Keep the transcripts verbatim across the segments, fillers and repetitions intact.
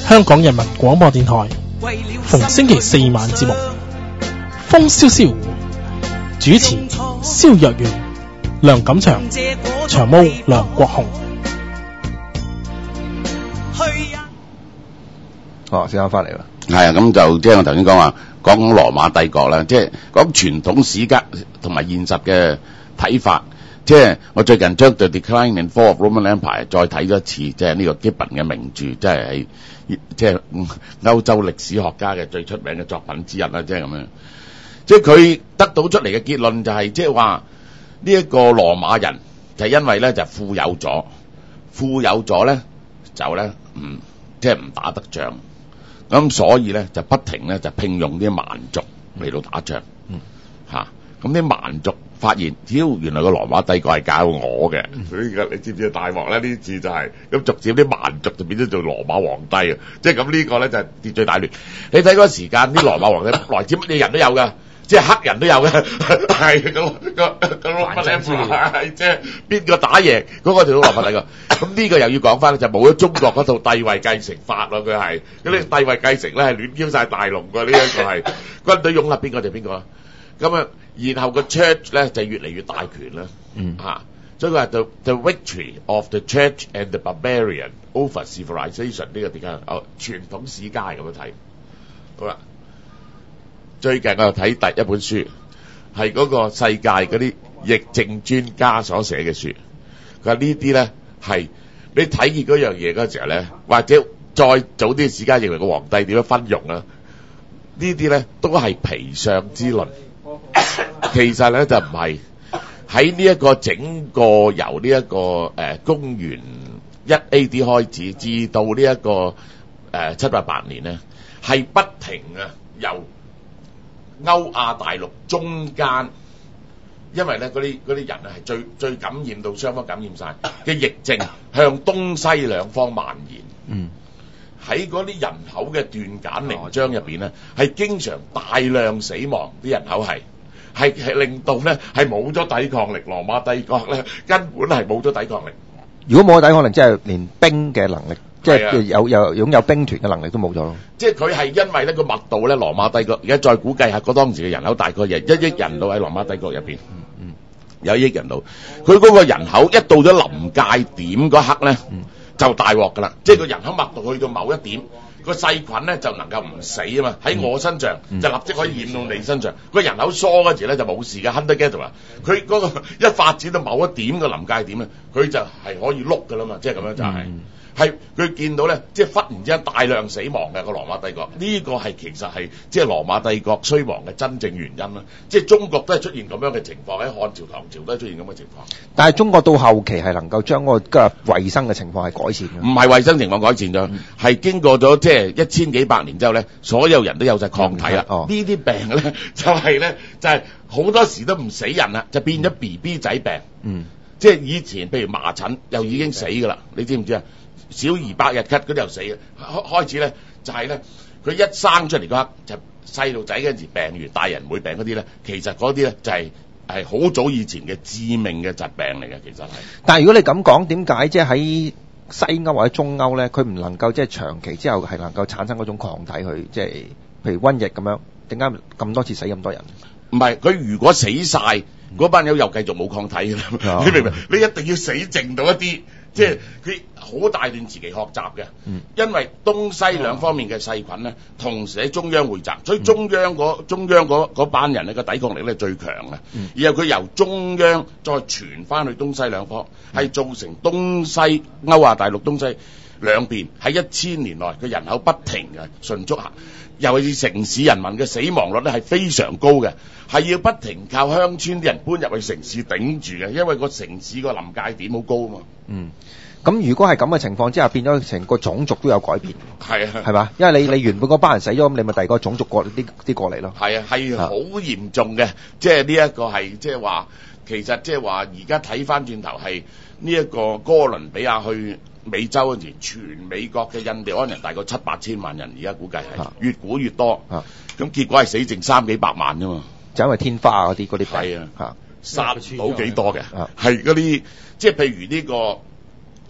香港人民廣播電台，逢星期四晚節目《風蕭蕭》，主持蕭若元、梁錦祥、長毛梁國雄。 哦，時間翻嚟啦。 係啊，咁就即係我頭先講話講羅馬帝國啦，即係講傳統史家同埋現實嘅睇法。即係我最近將《The Decline and Fall of Roman Empire》再睇咗一次，即係呢個基本嘅名著，即係係即係歐洲歷史學家嘅最出名嘅作品之一啦，即係咁樣。即係佢得到出嚟嘅結論就係、是，即係話呢一個羅馬人就因為咧就富有咗，富有咗咧就咧唔即係唔打得仗，咁所以咧就不停咧就聘用啲蠻族嚟到打仗，嗯嚇，咁啲蠻族發現，屌原來個羅馬帝國係教我嘅，所以你知唔知大鑊咧？呢啲字就係、是、咁，逐漸啲蠻族就變咗做羅馬皇帝啊！即係咁呢個咧就係秩序大亂。你睇嗰個時間啲羅馬皇帝來自乜嘢人都有㗎。即係黑人都有嘅，係咁個個羅馬帝國，係即係邊個打贏嗰個就羅馬帝國。咁呢個又要講翻咧，就冇咗中國嗰套帝位繼承法咯，佢係嗰啲帝位繼承咧係亂飆晒大龍㗎，呢一個係軍隊擁立邊個就邊個。咁啊，然後個 church 咧就越嚟越大權啦，嗯嚇，所以佢話 the the victory of the church and the barbarian over civilization 呢個點解？哦，傳統史家係咁樣睇，好啦。最近我又睇第一本書，係嗰個世界嗰啲疫症專家所寫嘅書。佢話呢啲咧係你睇見嗰樣嘢嗰時候咧，或者再早啲史家認為個皇帝點樣分用啊？呢啲咧都係皮相之論。其實咧就唔係喺呢一個整個由呢、這、一個誒、呃、公元一 A D 開始，至到呢、這、一個誒、呃、七八八年咧，係不停啊由歐亞大陸中間，因為咧嗰啲嗰啲人啊係最最感染到雙方感染晒嘅疫症，向東西兩方蔓延。嗯，喺嗰啲人口嘅斷簡零章入邊咧，係經常大量死亡，啲人口係係係令到咧係冇咗抵抗力。羅馬帝國咧根本係冇咗抵抗力。 如果冇咗抵抗力，即係連兵嘅能力。即係有有擁有兵團嘅能力都冇咗咯。即係佢係因為呢個密度咧，羅馬帝國而家再估計下，嗰當時嘅人口大概係一億人到喺羅馬帝國入邊，嗯嗯，有一億人到。佢嗰個人口一到咗臨界點嗰刻咧，嗯、就大鑊㗎啦。即係個人口密度去到某一點，個細菌咧就能夠唔死啊嘛。喺我身上、嗯、就立即可以染到你身上。個、嗯、人口疏嗰時咧就冇事嘅 hunter-gatherer 啊。佢嗰個一發展到某一點嘅臨界點咧，佢就係可以碌㗎啦嘛。即係咁樣就係、是。嗯係佢見到咧，即係忽然之間大量死亡嘅個羅馬帝國，呢、這個係其實係即係羅馬帝國衰亡嘅真正原因啦。即係中國都係出現咁樣嘅情況，喺漢朝、唐朝都係出現咁嘅情況。 但係中國到後期係能夠將嗰個衞生嘅情況係改善嘅， 唔係衞生情況改善咗，係、嗯、經過咗即係一千幾百年之後咧，所有人都有晒抗體啦。呢啲、哦、病咧就係、是、咧就係、是、好多時都唔死人啦，就變咗 B B 仔病。嗯，即係以前譬如麻疹又已經死㗎啦，你知唔知啊？小兒百日咳嗰啲又死嘅，開始咧就係咧佢一生出嚟嗰刻就細路仔嗰陣時病完，大人唔會病嗰啲咧，其實嗰啲咧就係係好早以前嘅致命嘅疾病嚟嘅，其實係。 但係如果你咁講，點解即係喺西歐或者中歐咧，佢唔能夠即係長期之後係能夠產生嗰種抗體去即係譬如瘟疫咁樣，點解咁多次死咁多人？ 唔係佢如果死晒嗰班友又繼續冇抗體㗎啦，嗯、你明唔明？你一定要死剩到一啲。即係佢好大段時期學習嘅，嗯、因為東西兩方面嘅細菌咧，同時喺中央匯集，所以中央嗰、嗯、中央嗰班人咧個抵抗力咧最強嘅。嗯、然後佢由中央再傳翻去東西兩方，係、嗯、造成東西歐亞大陸東西兩邊喺一千年內嘅人口不停嘅迅速下，尤其是城市人民嘅死亡率咧係非常高嘅，係要不停靠鄉村啲人搬入去城市頂住嘅，因為個城市個臨界點好高啊嘛。嗯， 咁如果係咁嘅情況之下，變咗成個種族都有改變。 係啊， 係嘛？因為你你原本嗰班人死咗，咁你咪第二個種族過啲啲過嚟咯。 係啊，係好嚴重嘅，即係呢一個係即係話，其實即係話而家睇翻轉頭係呢一個哥倫比亞去美洲嗰陣時，全美國嘅印第安人大概七八千萬人，而家估計係越估越多。咁、啊、結果係死剩三幾百萬啫嘛， 就因為天花嗰啲嗰啲係啊，殺唔到幾多嘅，係嗰啲即係譬如呢、這個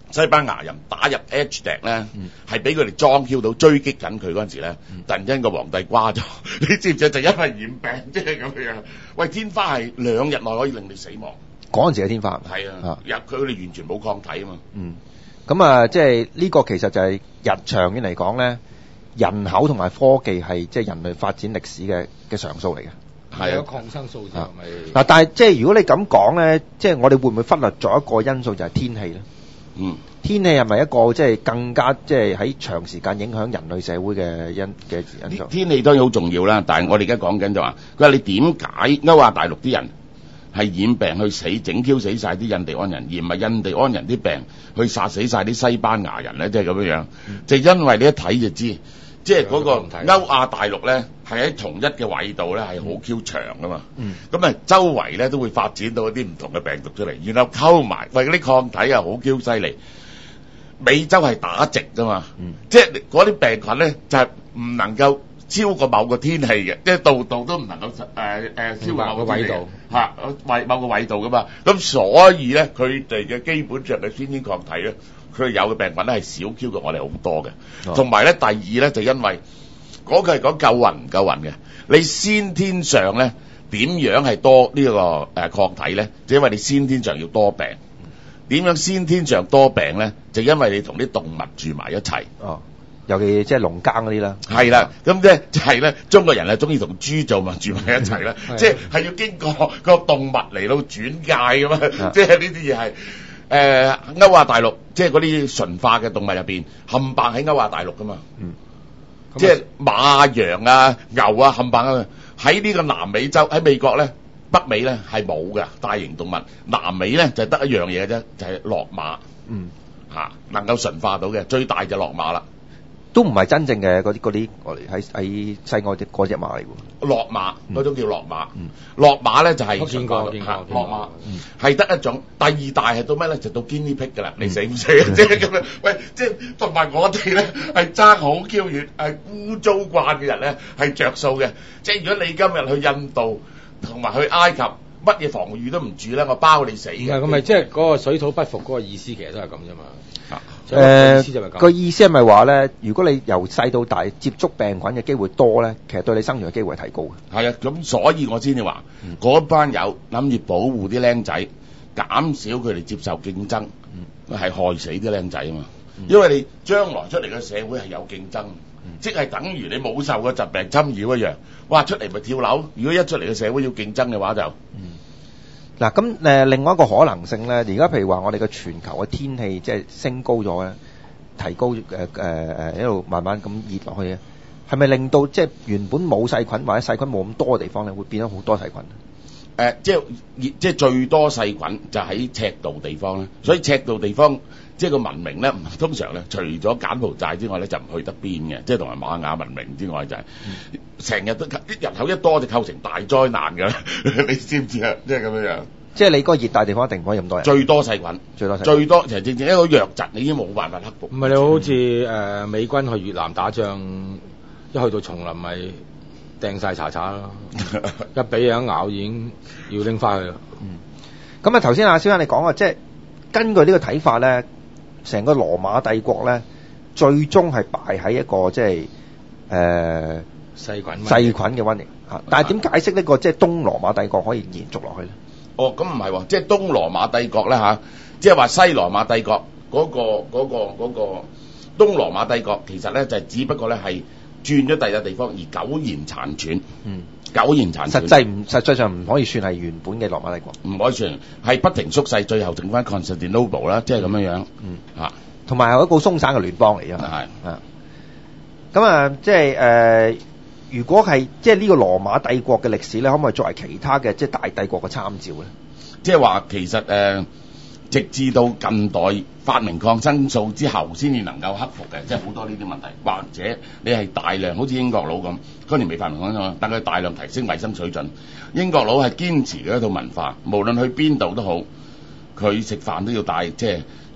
西班牙人打入 H 笛咧，係俾佢哋裝 Q 到追擊緊佢嗰陣時咧，突然間個皇帝瓜咗，你知唔知？就因為染病，即係咁樣。喂，天花係兩日內可以令你死亡。 嗰陣時嘅天花係啊，入佢哋完全冇抗體啊嘛。 嗯，咁啊，即係呢個其實就係日長遠嚟講咧，人口同埋科技係即係人類發展歷史嘅嘅常數嚟嘅。 係啊，抗生素就咪嗱，但係即係如果你咁講咧，即係我哋會唔會忽略咗一個因素就係天氣咧？ 嗯， 天氣係咪一個即係更加即係喺長時間影響人類社會嘅因嘅因素？ 天氣當然好重要啦，但係我哋而家講緊就話，佢話你點解歐亞大陸啲人係染病去死，整 Q 死晒啲印第安人，而唔係印第安人啲病去殺死晒啲西班牙人咧？即係咁樣樣，嗯、就因為你一睇就知。即係嗰個歐亞大陸咧，係喺同一嘅緯度咧，係好 Q 長噶嘛。咁啊、嗯，周圍咧都會發展到一啲唔同嘅病毒出嚟，然後溝埋，喂嗰啲抗體啊好 Q 犀利。美洲係打直噶嘛，嗯、即係嗰啲病菌咧就係、是、唔能夠超過某個天氣嘅，即係度度都唔能夠誒誒、呃呃、超過某個緯度嚇，緯某個緯度噶嘛。咁所以咧，佢哋嘅基本上嘅先天抗體咧。佢有嘅病菌咧係少 Q 過我哋好多嘅，同埋咧第二咧就因為嗰、那個係講夠運唔夠運嘅，你先天上咧點樣係多呢、這個誒、呃、抗體咧？就因為你先天上要多病，點樣先天上多病咧？就因為你同啲動物住埋一齊。 哦，尤其即係農耕嗰啲啦。係啦，咁即係就係咧，中國人係中意同豬做埋住埋一齊啦，即係係要經過個動物嚟到轉介噶嘛，即係呢啲嘢係。誒、呃、歐亞大陸即係嗰啲馴化嘅動物入邊，冚唪唥喺歐亞大陸噶嘛，嗯、即係馬、羊啊、牛啊，冚唪唥喺呢個南美洲，喺美國咧、北美咧係冇嘅大型動物，南美咧就得一樣嘢啫，就係駱馬，嗯嚇能夠馴化到嘅最大就駱馬啦。 都唔係真正嘅嗰啲嗰啲，我哋喺喺西岸啲嗰隻馬嚟喎。 駱馬嗰種叫駱馬，駱馬咧就係我見過，見過， 駱馬係得一種。第二大係到咩咧？就到 Guinea pig 㗎啦，你死唔死啊？即係咁樣，喂，即係同埋我哋咧係爭好 Q 遠，係污糟慣嘅人咧係着數嘅。即係如果你今日去印度同埋去埃及，乜嘢防禦都唔住咧，我包你死嘅。 唔係，咁咪即係嗰個水土不服嗰個意思，其實都係咁啫嘛。 誒個意思係咪話咧？如果你由細到大接觸病菌嘅機會多咧，其實對你生存嘅機會係提高嘅。 係啊，咁所以我先至話嗰班友諗住保護啲僆仔，減少佢哋接受競爭，係、嗯、害死啲僆仔啊嘛。嗯、因為你將來出嚟嘅社會係有競爭，嗯、即係等於你冇受過疾病侵擾一樣。哇！出嚟咪跳樓。如果一出嚟嘅社會要競爭嘅話就。嗯嗱，咁誒另外一個可能性咧，而家譬如話我哋嘅全球嘅天氣即係升高咗咧，提高誒誒誒一路慢慢咁熱落去咧，係咪令到即係原本冇細菌或者細菌冇咁多嘅地方咧，會變咗好多細菌？誒、 呃，即係熱，即係最多細菌就喺赤道地方咧，所以赤道地方即係個文明咧，通常咧除咗柬埔寨之外咧，就唔去得邊嘅，即係同埋瑪雅文明之外就係、是、成、嗯、日都啲人口一多就構成大災難㗎啦，你知唔知啊？即係咁樣樣。即係你嗰個熱帶地方一定唔可以咁多人。 最多細菌，最多細菌最多其實正正一個瘧疾，你已經冇辦法克服。 唔係你好似誒、呃、美軍去越南打仗，一去到叢林咪掟晒查查咯，一俾嘢一咬已經要拎翻去啦。 嗯，咁啊頭先阿蕭生你講啊，即係根據呢個睇法咧，成個羅馬帝國咧，最終係敗喺一個即係誒細菌細菌嘅瘟疫嚇。但係點解釋呢個即係東羅馬帝國可以延續落去咧？ 哦，咁唔係喎，即係東羅馬帝國咧嚇，即係話西羅馬帝國嗰、嗰個嗰、嗰個嗰、嗰個東羅馬帝國，其實咧就係、只不過咧係轉咗第二個地方而苟延殘喘。嗯，苟延殘喘。實際唔實際上唔可以算係原本嘅羅馬帝國， 唔可以算係不停縮細，最後剩翻 Constantinople 啦，即係咁樣樣。嗯，嚇， 同埋係一個鬆散嘅聯邦嚟㗎。係啊，咁啊，即係誒。呃如果係即係呢個羅馬帝國嘅歷史咧，可唔可以作為其他嘅即係大帝國嘅參照咧？ 即係話其實誒、呃，直至到近代發明抗生素之後，先至能夠克服嘅，即係好多呢啲問題。或者你係大量好似英國佬咁，嗰年未發明抗生素，但佢大量提升衞生水準。英國佬係堅持嘅一套文化，無論去邊度都好，佢食飯都要帶即係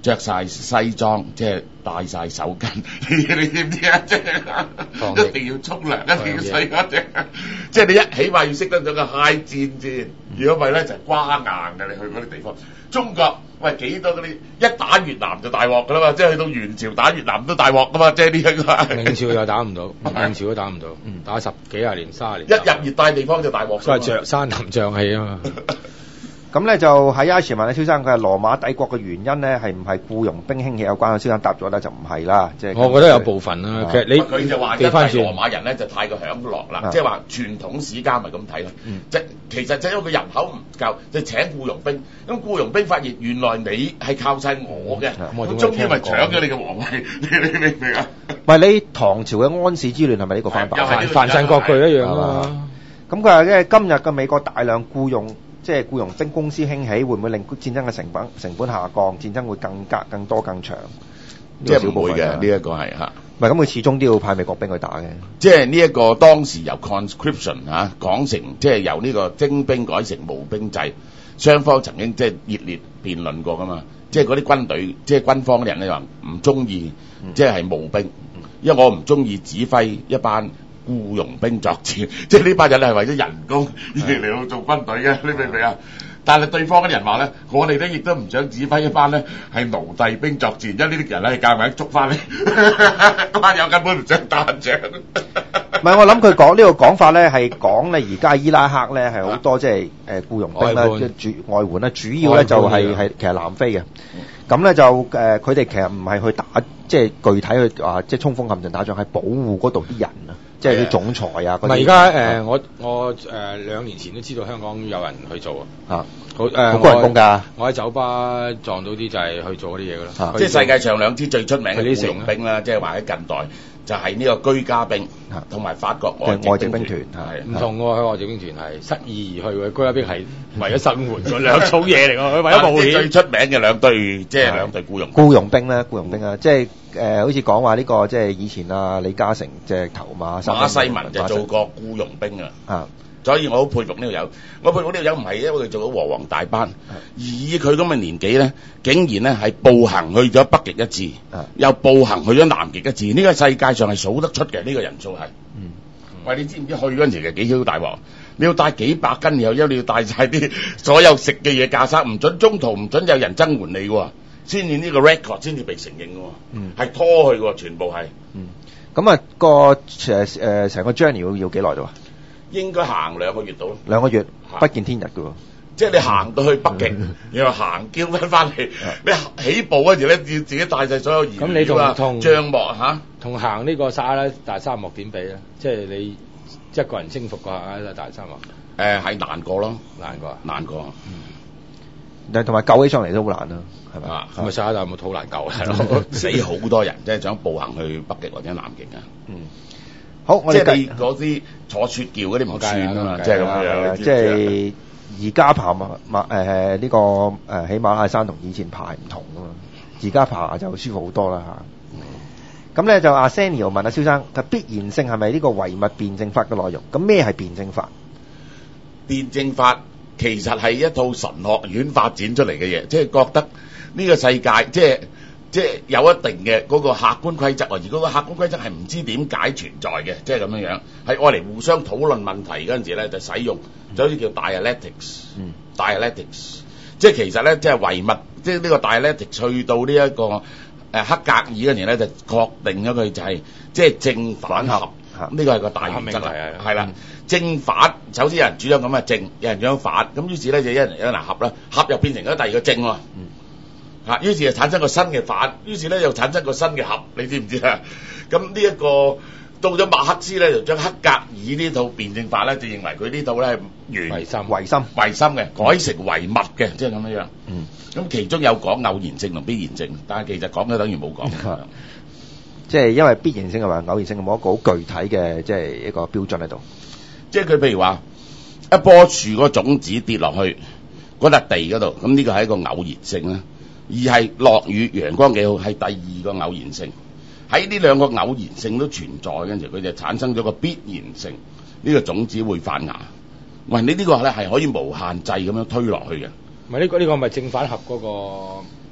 着晒西裝，即係戴晒手巾，你知唔知啊？即係一定要沖涼，一定要洗乾淨。即係你一起碼要識得咗個嗨戰先，如果唔係咧就係瓜硬嘅。你去嗰啲地方，中國喂幾多嗰啲一打越南就大鑊噶啦嘛，即係去到元朝打越南都大鑊噶嘛，即係呢一個。 明朝又打唔到，明朝都打唔到，打十幾廿年、卅年。 一入熱帶地方就大鑊。 所以着山林瘴氣啊嘛。 咁咧就喺 I 前問咧，蕭生佢係羅馬帝國嘅原因咧，係唔係僱傭兵興起有關？蕭生答咗咧就唔係啦，即係我覺得有部分啦。其實你佢就話因為羅馬人咧就太過享樂啦，即係話傳統史家咪咁睇啦。即係其實就因為佢人口唔夠，就請僱傭兵。咁僱傭兵發現原來你係靠晒我嘅，咁終於咪搶咗你嘅皇位，你你明唔明啊？ 喂，你唐朝嘅安史之亂係咪呢個翻版？ 凡凡鎮割據一樣啊嘛。 咁佢話咧，今日嘅美國大量僱傭。即係僱傭兵公司興起，會唔會令戰爭嘅成本成本下降？戰爭會更加更多更長？ 即係唔會嘅，呢一個係嚇。 唔係咁，佢始終都要派美國兵去打嘅。 即係呢一個當時由 conscription 嚇講成，即係由呢個徵兵改成募兵制，雙方曾經即係熱烈辯論過噶嘛。即係嗰啲軍隊，即係軍方嘅人咧話唔中意，即係係募兵，因為我唔中意指揮一班僱傭兵作戰，即係呢班人係為咗人工而嚟到做軍隊嘅，你明唔明啊？但係對方嘅人話咧，我哋咧亦都唔想指揮一班咧係奴隸兵作戰，因為呢啲人咧係夾硬捉翻嚟，嗰班友根本唔想打仗。 唔係，我諗佢講呢個講法咧係講咧而家伊拉克咧係好多即係誒僱傭兵啦，主外援啦，主要咧就係係其實南非嘅。咁咧就誒佢哋其實唔係去打，即係具體去啊，即係衝鋒陷陣打仗，係保護嗰度啲人啊。即係啲總裁啊！ 唔係而家誒，我我誒、呃、兩年前都知道香港有人去做啊！好誒，好高人工㗎！我喺酒吧撞到啲就係去做嗰啲嘢㗎啦。 即係世界上兩支最出名嘅僱傭兵啦，即係話喺近代就係呢個居家兵同埋法國外籍兵團係唔同喎。佢外籍兵團係失意而去嘅，居家兵係為咗生活嗰兩種嘢嚟㗎。佢為咗冒險。 最出名嘅兩隊即係兩隊僱傭僱傭兵咧，僱傭兵啊，即係。誒、呃，好似講話呢個即係以前啊，李嘉誠即係頭馬馬西文就做過僱傭兵啊，啊，所以我好佩服呢個友。我佩服呢個友唔係因為佢做咗和黃大班，而以佢咁嘅年紀咧，竟然咧係步行去咗北極一致，啊、又步行去咗南極一致。呢、這個世界上係數得出嘅呢、這個人數係。嗯，喂，你知唔知去嗰陣時係幾囂大鑊？你要帶幾百斤，然後因為你要帶晒啲所有食嘅嘢架生，唔准中途唔准有人增援你喎。先至呢個 record 先至被承認嘅喎，係、嗯、拖去嘅喎，全部係。嗯，咁啊個誒誒成個 journey 要要幾耐到啊？應該行兩個月到咯。兩個月不見天日嘅喎，即係你行到去北極，然後行叫翻翻嚟，你起步嗰時咧要自己帶晒所有燃料啊、帳幕嚇，同行呢個撒哈拉大沙漠點比咧？即係你一個人征服個撒哈拉大沙漠，誒係難過咯，難過，難過。嗯。但係同埋救起上嚟都好難啦，係咪啊？咁啊，撒哈拉有冇好難救啊？係咯，死好多人，即係想步行去北極或者南極啊。嗯，好，我哋即係嗰啲坐雪橇嗰啲唔算啊嘛，即係咁樣。即係而家爬馬馬誒呢個誒喜馬拉雅山同以前爬係唔同噶嘛，而家爬就舒服好多啦嚇。咁咧就阿 Samuel 問阿蕭生，佢必然性係咪呢個唯物辯證法嘅內容？咁咩係辯證法？辯證法。其實係一套神學院發展出嚟嘅嘢，即係覺得呢個世界即係即係有一定嘅嗰個客觀規則，而嗰個客觀規則係唔知點解存在嘅，即係咁樣樣，係愛嚟互相討論問題嗰陣時咧就使用，就好似叫 dialectics，嗯，dialectics，即係其實咧即係唯物，即係呢個 dialectics 去到呢一個誒黑格爾嗰陣時咧就確定咗佢就係即係正反合。呢個係個大原則嚟，係啦，正反首先有人主張咁嘅正，有人主張反，咁於是咧就一人一人合啦，合又變成咗第二個正喎，嚇，於是就產生個新嘅反，於是咧又產生個新嘅合，你知唔知啊？咁呢一個到咗馬克思咧，就將黑格爾呢套辯證法咧，就認為佢呢套咧係原唯心、唯心、唯心嘅，改成唯物嘅，即係咁樣樣。嗯，咁其中有講偶然性同必然性，但係其實講咗等於冇講。即係因為必然性同埋偶然性冇一個好具體嘅即係一個標準喺度。即係佢譬如話一棵樹個種子跌落去嗰笪地嗰度，咁呢個係一個偶然性啦。而係落雨陽光幾好係第二個偶然性。喺呢兩個偶然性都存在嘅時候，佢就產生咗個必然性。呢個種子會發芽。喂，你呢個咧係可以無限制咁樣推落去嘅。唔係呢個呢個咪正反合嗰個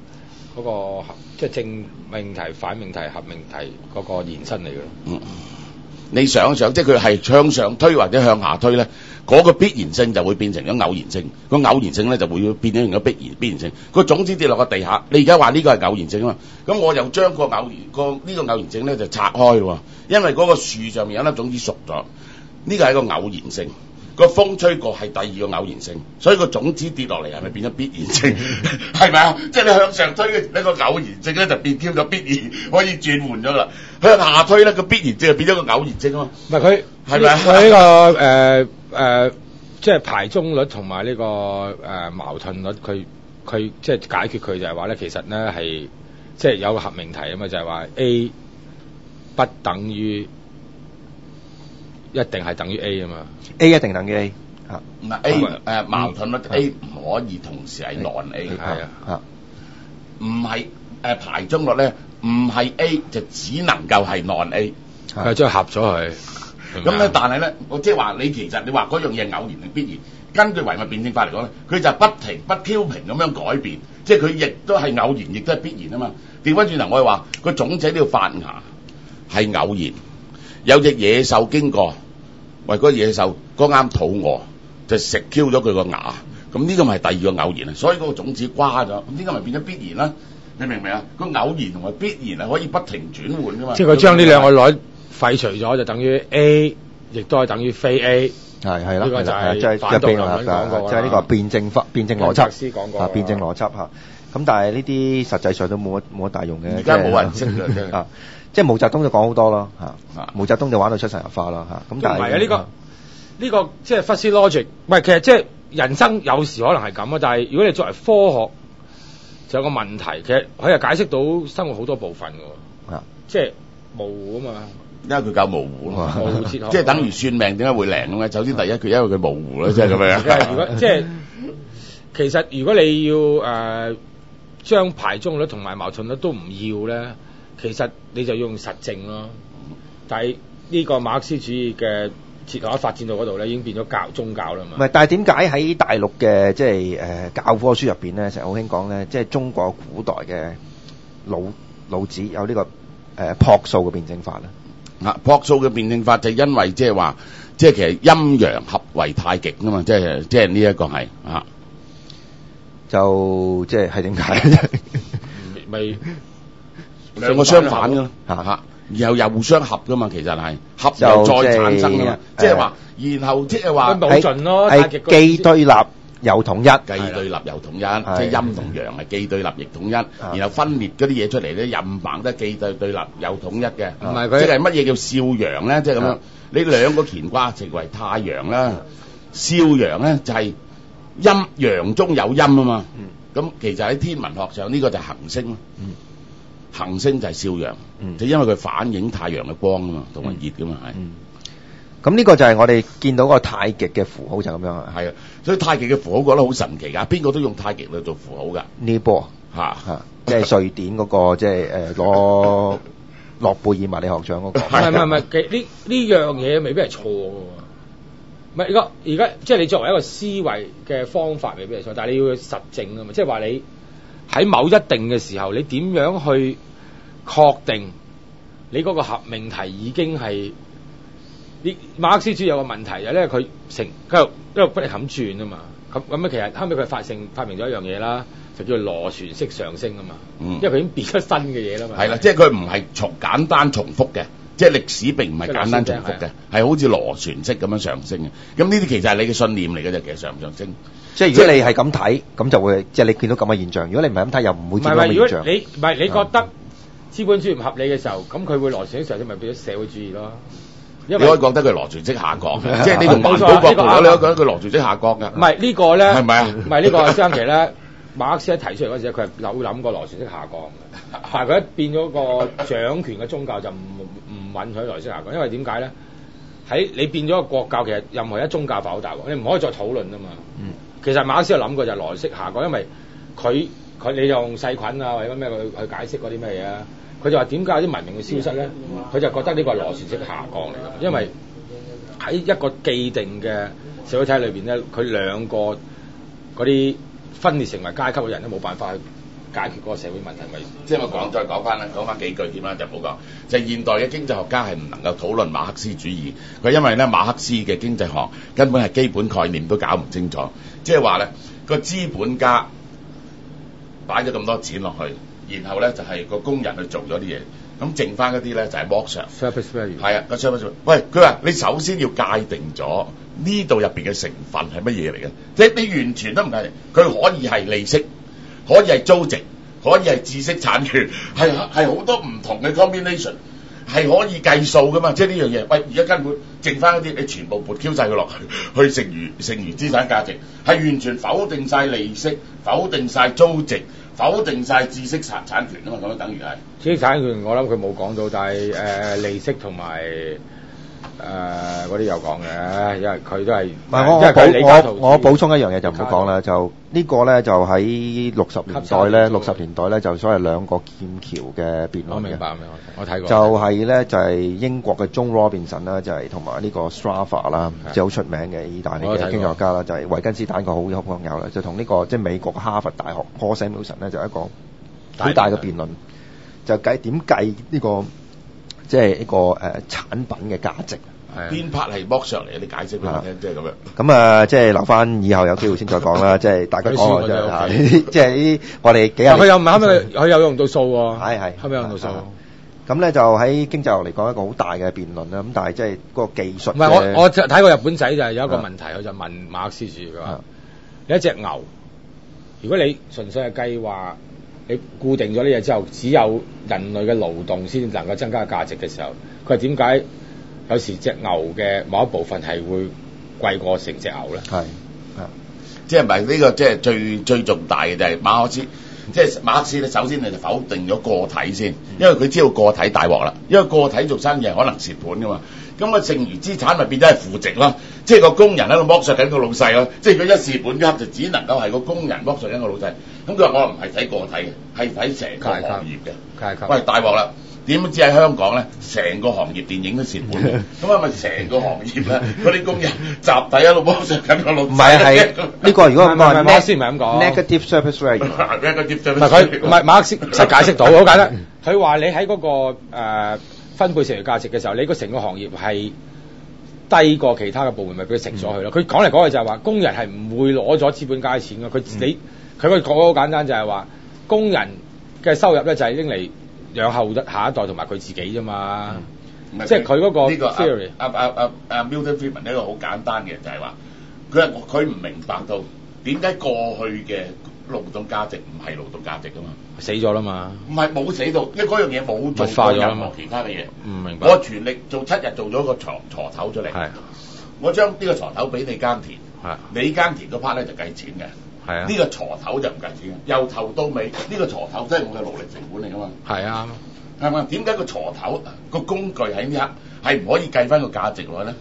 嗰個即係正命題、反命題、合命題嗰個延伸嚟嘅咯。 嗯，你想一想，即係佢係向上推或者向下推咧，嗰、個必然性就會變成咗偶然性，個偶然性咧就會變咗咗必然必然性。個種子跌落個地下，你而家話呢個係偶然性啊嘛，咁我又將個偶然個呢個偶然性咧就拆開喎，因為嗰個樹上面有粒種子熟咗，呢個係一個偶然性。個風吹過係第二個偶然性，所以個種子跌落嚟係咪變咗必然性？係咪啊？即係你向上推嘅一個偶然性咧，就變添咗必然，可以轉換咗啦。向下推咧，個必然性就變咗個偶然性啊嘛。 唔係佢係咪啊？ 佢呢個誒誒、呃呃，即係排中率同埋呢個誒、呃、矛盾率，佢佢即係解決佢就係話咧，其實咧係即係有個合命題啊嘛，就係、是、話 A 不等於一定係等於 A 啊嘛。 A 一定等於 A 嚇， 唔係 A 誒、呃、矛盾率 A 唔可以同時係 non A 係啊嚇， 唔係誒排中率咧，唔係 A 就只能夠係 non A， 佢將佢合咗佢。 咁咧，但係咧，我即係話你其實你話嗰樣嘢偶然定必然，根據唯物辯證法嚟講咧，佢就不停不挑平咁樣改變，即係佢亦都係偶然，亦都係必然啊嘛。調翻轉頭，我係話個種子呢度發芽係偶然，有隻野獸經過。喂，嗰個野獸嗰啱肚餓，就食 Q 咗佢個牙，咁呢個咪係第二個偶然啊！所以嗰個種子瓜咗，咁呢個咪變咗必然啦？你明唔明啊？個偶然同埋必然係可以不停轉換噶嘛？ 即係佢將呢兩個率廢除咗，就等於 A，亦都係等於非 A。 係係啦， 呢個就係即係反動論啊講過即係呢個辯證法、辯證邏輯師講過啊，辯證邏輯嚇。咁但係呢啲實際上都冇乜冇乜大用嘅。 而家冇人識嘅真係啊，即係毛澤東就講好多咯嚇，毛澤東就玩到出神入化啦嚇。咁但係唔係啊呢個。呢、這個即係 fuzzy logic，唔係其實即係人生有時可能係咁啊，但係如果你作為科學，就有個問題，其實佢係解釋到生活好多部分嘅喎， 啊， 即係模糊啊嘛， 因為佢夠模糊啊嘛， 模糊哲學， 即係等於算命點解會靈咁咧？首先第一佢因為佢模糊啦，即係咁樣。 如果即係其實如果你要誒、呃、將排中率同埋矛盾率都唔要咧，其實你就要用實證咯。但係呢個馬克思主義嘅哲學發展到嗰度咧，已經變咗教宗教啦嘛。 唔係，但係點解喺大陸嘅即係誒教科書入邊咧，成日好興講咧，即係中國古代嘅老老子有呢個誒樸素嘅辯證法咧。 啊，樸素嘅辯證法就因為即係話，即係其實陰陽合為太極啊嘛，即係即係呢一個係啊， 就即係係點解？ 咪兩個相反㗎嚇嚇。然後又互相合噶嘛，其實係合又再產生噶嘛，即係話，然後即係話冇盡咯， 係既對立又統一， 既對立又統一，即係陰同陽係既對立亦統一，然後分裂嗰啲嘢出嚟咧，任棒得既對對立又統一嘅， 唔係佢即係乜嘢叫少陽咧？即係咁樣，你兩個乾卦成為太陽啦，少陽咧就係陰陽中有陰啊嘛，咁其實喺天文學上呢個就係恆星咯。行星就係少陽，嗯、就因為佢反映太陽嘅光啊嘛，同埋熱噶嘛係。 咁呢、嗯、個就係我哋見到個太極嘅符號就咁樣啊。 係啊，所以太極嘅符號覺得好神奇㗎，邊個都用太極嚟做符號㗎。 呢波嚇嚇，即係瑞典嗰、那個即係誒攞諾貝爾物理學獎嗰、那個。唔係唔係唔係，呢呢樣嘢未必係錯㗎喎。唔係而家而家即係你作為一個思維嘅方法未必係錯，但係你要實證啊嘛，即係話你。喺某一定嘅時候，你點樣去確定你嗰個合命題已經係？呢馬克思主義有個問題嘅咧，佢成一路一路不停咁轉啊嘛。咁咁咧，其實後尾佢發成發明咗一樣嘢啦，就叫螺旋式上升啊嘛。嗯，因為佢已經變出新嘅嘢啦嘛。 係啦，即係佢唔係重簡單重複嘅，即係歷史並唔係簡單重複嘅，係好似螺旋式咁樣上升嘅。咁呢啲其實係你嘅信念嚟嘅啫，其實上唔上升。 即係如果你係咁睇，咁就會即係你見到咁嘅現象。如果你唔係咁睇，又唔會見到咁嘅現象。 唔係，如果你唔係你覺得資本主義唔合理嘅時候，咁佢會螺旋式上升，咪變咗社會主義咯？ 你可以覺得佢螺旋式下降，即係你從環保角度，你可以覺得佢螺旋式下降嘅。 唔係呢個咧， 係咪啊？ 唔係呢個張琪咧，馬克思一提出嚟嗰時，佢係有諗過螺旋式下降嘅。但係佢一變咗個掌權嘅宗教，就唔唔允許螺旋式下降，因為點解咧？喺你變咗個國教，其實任何一宗教化好大鑊，你唔可以再討論啊嘛。嗯。其實馬克思有諗過就係螺旋式下降，因為佢佢你用細菌啊或者咩去去解釋嗰啲咩嘢啊？佢就話點解有啲文明會消失咧？佢就覺得呢個係螺旋式下降嚟嘅，因為喺一個既定嘅社會體裏邊咧，佢兩個嗰啲分裂成為階級嘅人都冇辦法去解決嗰個社會問題咪？ 即係我講再講翻啦，講翻幾句添啦，就唔好講。就係、現代嘅經濟學家係唔能夠討論馬克思主義，佢因為咧馬克思嘅經濟學根本係基本概念都搞唔清楚，即係話咧個資本家擺咗咁多錢落去，然後咧就係、是、個工人去做咗啲嘢，咁剩翻嗰啲咧就係剝削。 Surface value 係啊，個 surface value。喂，佢話你首先要界定咗呢度入邊嘅成分係乜嘢嚟嘅，即係你完全都唔係，佢可以係利息，可以係租值。可以係知識產權，係係好多唔同嘅 combination， 係可以計數噶嘛，即係呢樣嘢。喂，而家根本剩翻一啲，你全部撥 Q 晒佢落去，去剩餘剩餘資產價值，係完全否定晒利息，否定晒租值，否定晒知識產產權啊嘛，咁樣等於係。 知識產權我諗佢冇講到，但係誒、呃、利息同埋。誒嗰啲有講嘅，因為佢都係， 唔係我我我我補充一樣嘢就唔好講啦，就呢個咧就喺六十年代咧，六十年代咧就所謂兩個劍橋嘅辯論嘅。 我明白，明白，我睇過。 就係咧就係英國嘅 John Robinson 啦，就係同埋呢個 Strava 啦，即係好出名嘅意大利嘅經濟學家啦，就係維根斯坦個好好朋友啦，就同呢個即係美國哈佛大學 Paul Samuelson 咧就一個好大嘅辯論，就計點計呢個。即係一個誒、呃、產品嘅價值， 邊 part 係剝削嚟？你解釋俾我聽，即係咁樣。 咁啊，即係留翻以後有機會先再講啦。即係大家講就係呢啲，即係呢啲我哋幾日。 佢又唔係係咪佢有用到數喎？ 係係係咪有用到數？ 咁咧就喺經濟學嚟講一個好大嘅辯論啦。咁但係即係嗰個技術。 唔係我我睇過日本仔就係有一個問題，佢就問馬克思主義佢話：有一隻牛，如果你純粹係計劃。你固定咗呢嘢之後，只有人類嘅勞動先能夠增加價值嘅時候，佢係點解有時隻牛嘅某一部分係會貴過成隻牛咧？係係，即係唔係呢個即係最最重大嘅就係馬克思，即係馬克思咧，首先你就否定咗個體先，因為佢知道個體大鑊啦，因為個體做生意係可能蝕本噶嘛，咁啊剩餘資產咪變咗係負值咯，即係個工人喺度剝削緊個老細咯，即係佢一蝕本一刻就只能夠係個工人剝削緊個老細。咁佢話我唔係睇個體嘅，係睇成個行業嘅。喂，大鑊啦！點知喺香港咧，成個行業電影都蝕本嘅，咁係咪成個行業咧？嗰啲工人集體喺度剝削緊個老細。唔係係呢個如果唔係馬克思唔係咁講。 Negative surface value。 Negative surface value。 唔係佢唔係馬克思實解釋到，好簡單。佢話你喺嗰、那個誒、呃、分配剩餘價值嘅時候，你個成個行業係低過其他嘅部門，咪俾佢食咗佢咯。佢講嚟講去就係話，工人係唔會攞咗資本家嘅錢嘅，佢你。佢個講好簡單，就係話工人嘅收入咧就係拎嚟養後下一代同埋佢自己啫嘛。嗯、即係佢嗰個 theory。 阿阿阿阿 Milton Friedman 呢個好簡單嘅就係話，佢係佢唔明白到點解過去嘅勞動價值唔係勞動價值噶嘛？ 死咗啦嘛？ 唔係冇死到，因為嗰樣嘢冇做過任何其他嘅嘢。唔明白。我全力做七日做咗個鋤鋤頭出嚟。係。我將呢個鋤頭俾你耕田。係。你耕田嗰 part 咧就計錢嘅。係啊，呢個鋤頭就唔計錢嘅，由頭到尾呢、呢個鋤頭都係我嘅勞力成本嚟噶嘛。係啊，係嘛？點解個鋤頭個工具喺呢刻係唔可以計翻個價值落去咧？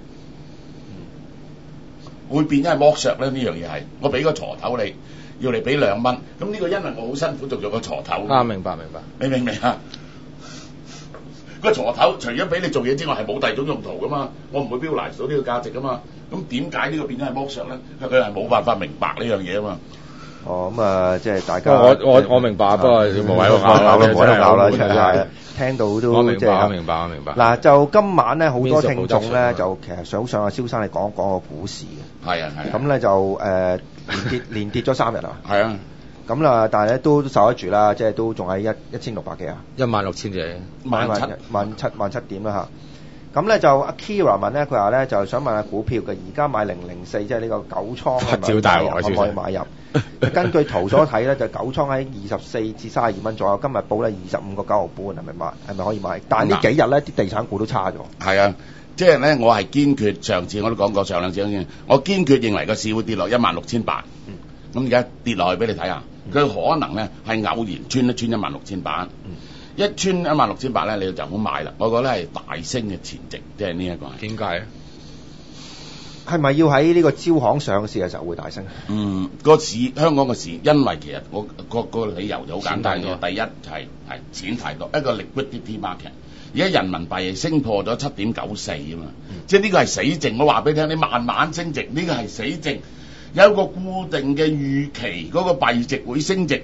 會變咗係剝削咧？呢樣嘢係我俾個鋤頭你，要你俾兩蚊，咁呢個因為我好辛苦做咗個鋤頭。啊，明白明白，你明唔明啊？個鋤頭除咗俾你做嘢之外，係冇第二種用途噶嘛，我唔會標拿到呢個價值噶嘛。咁點解呢個變咗係剝削咧？佢係冇辦法明白呢樣嘢啊嘛。哦，咁啊，即係大家。我我我明白，不過無謂喺度拗啦，冇喺度拗啦，真係聽到都。我明白，我明白，我明白。嗱，就今晚咧，好多聽眾咧，就其實想上阿蕭生嚟講講個股市嘅。係啊係啊。咁咧就誒連跌連跌咗三日啊。係啊。咁啦，但係咧都受得住啦，即係都仲係一一千六百幾啊。一萬六千幾。萬七萬七萬七點啦嚇。咁咧就阿 Kira 問咧，佢話咧就想問下股票嘅，而家買零零四即係呢個九倉可唔可以買入？根據圖所睇咧，就九倉喺二十四至三十二蚊左右，今日報咧二十五個九毫半，係咪買？係咪可以買？但係呢幾日咧啲地產股都差咗。係啊，即係咧我係堅決，上次我都講過上兩次先，我堅決認為個市會跌落一萬六千八。咁而家跌落去俾你睇下，佢可能咧係偶然穿一穿一萬六千八。一穿一萬六千八咧，你就好買啦。我覺得係大升嘅前夕，即係呢一個。點解咧？係咪要喺呢個招行上市嘅時候會大升？嗯，個市香港嘅市，因為其實我個個理由就好簡單嘅。第一就係係錢太多，一個 liquidity market。而家人民幣升破咗七點九四啊嘛，嗯、即係呢個係死淨。我話俾你聽，你慢慢升值，呢、這個係死淨。有一個固定嘅預期，嗰、那個幣值會升值。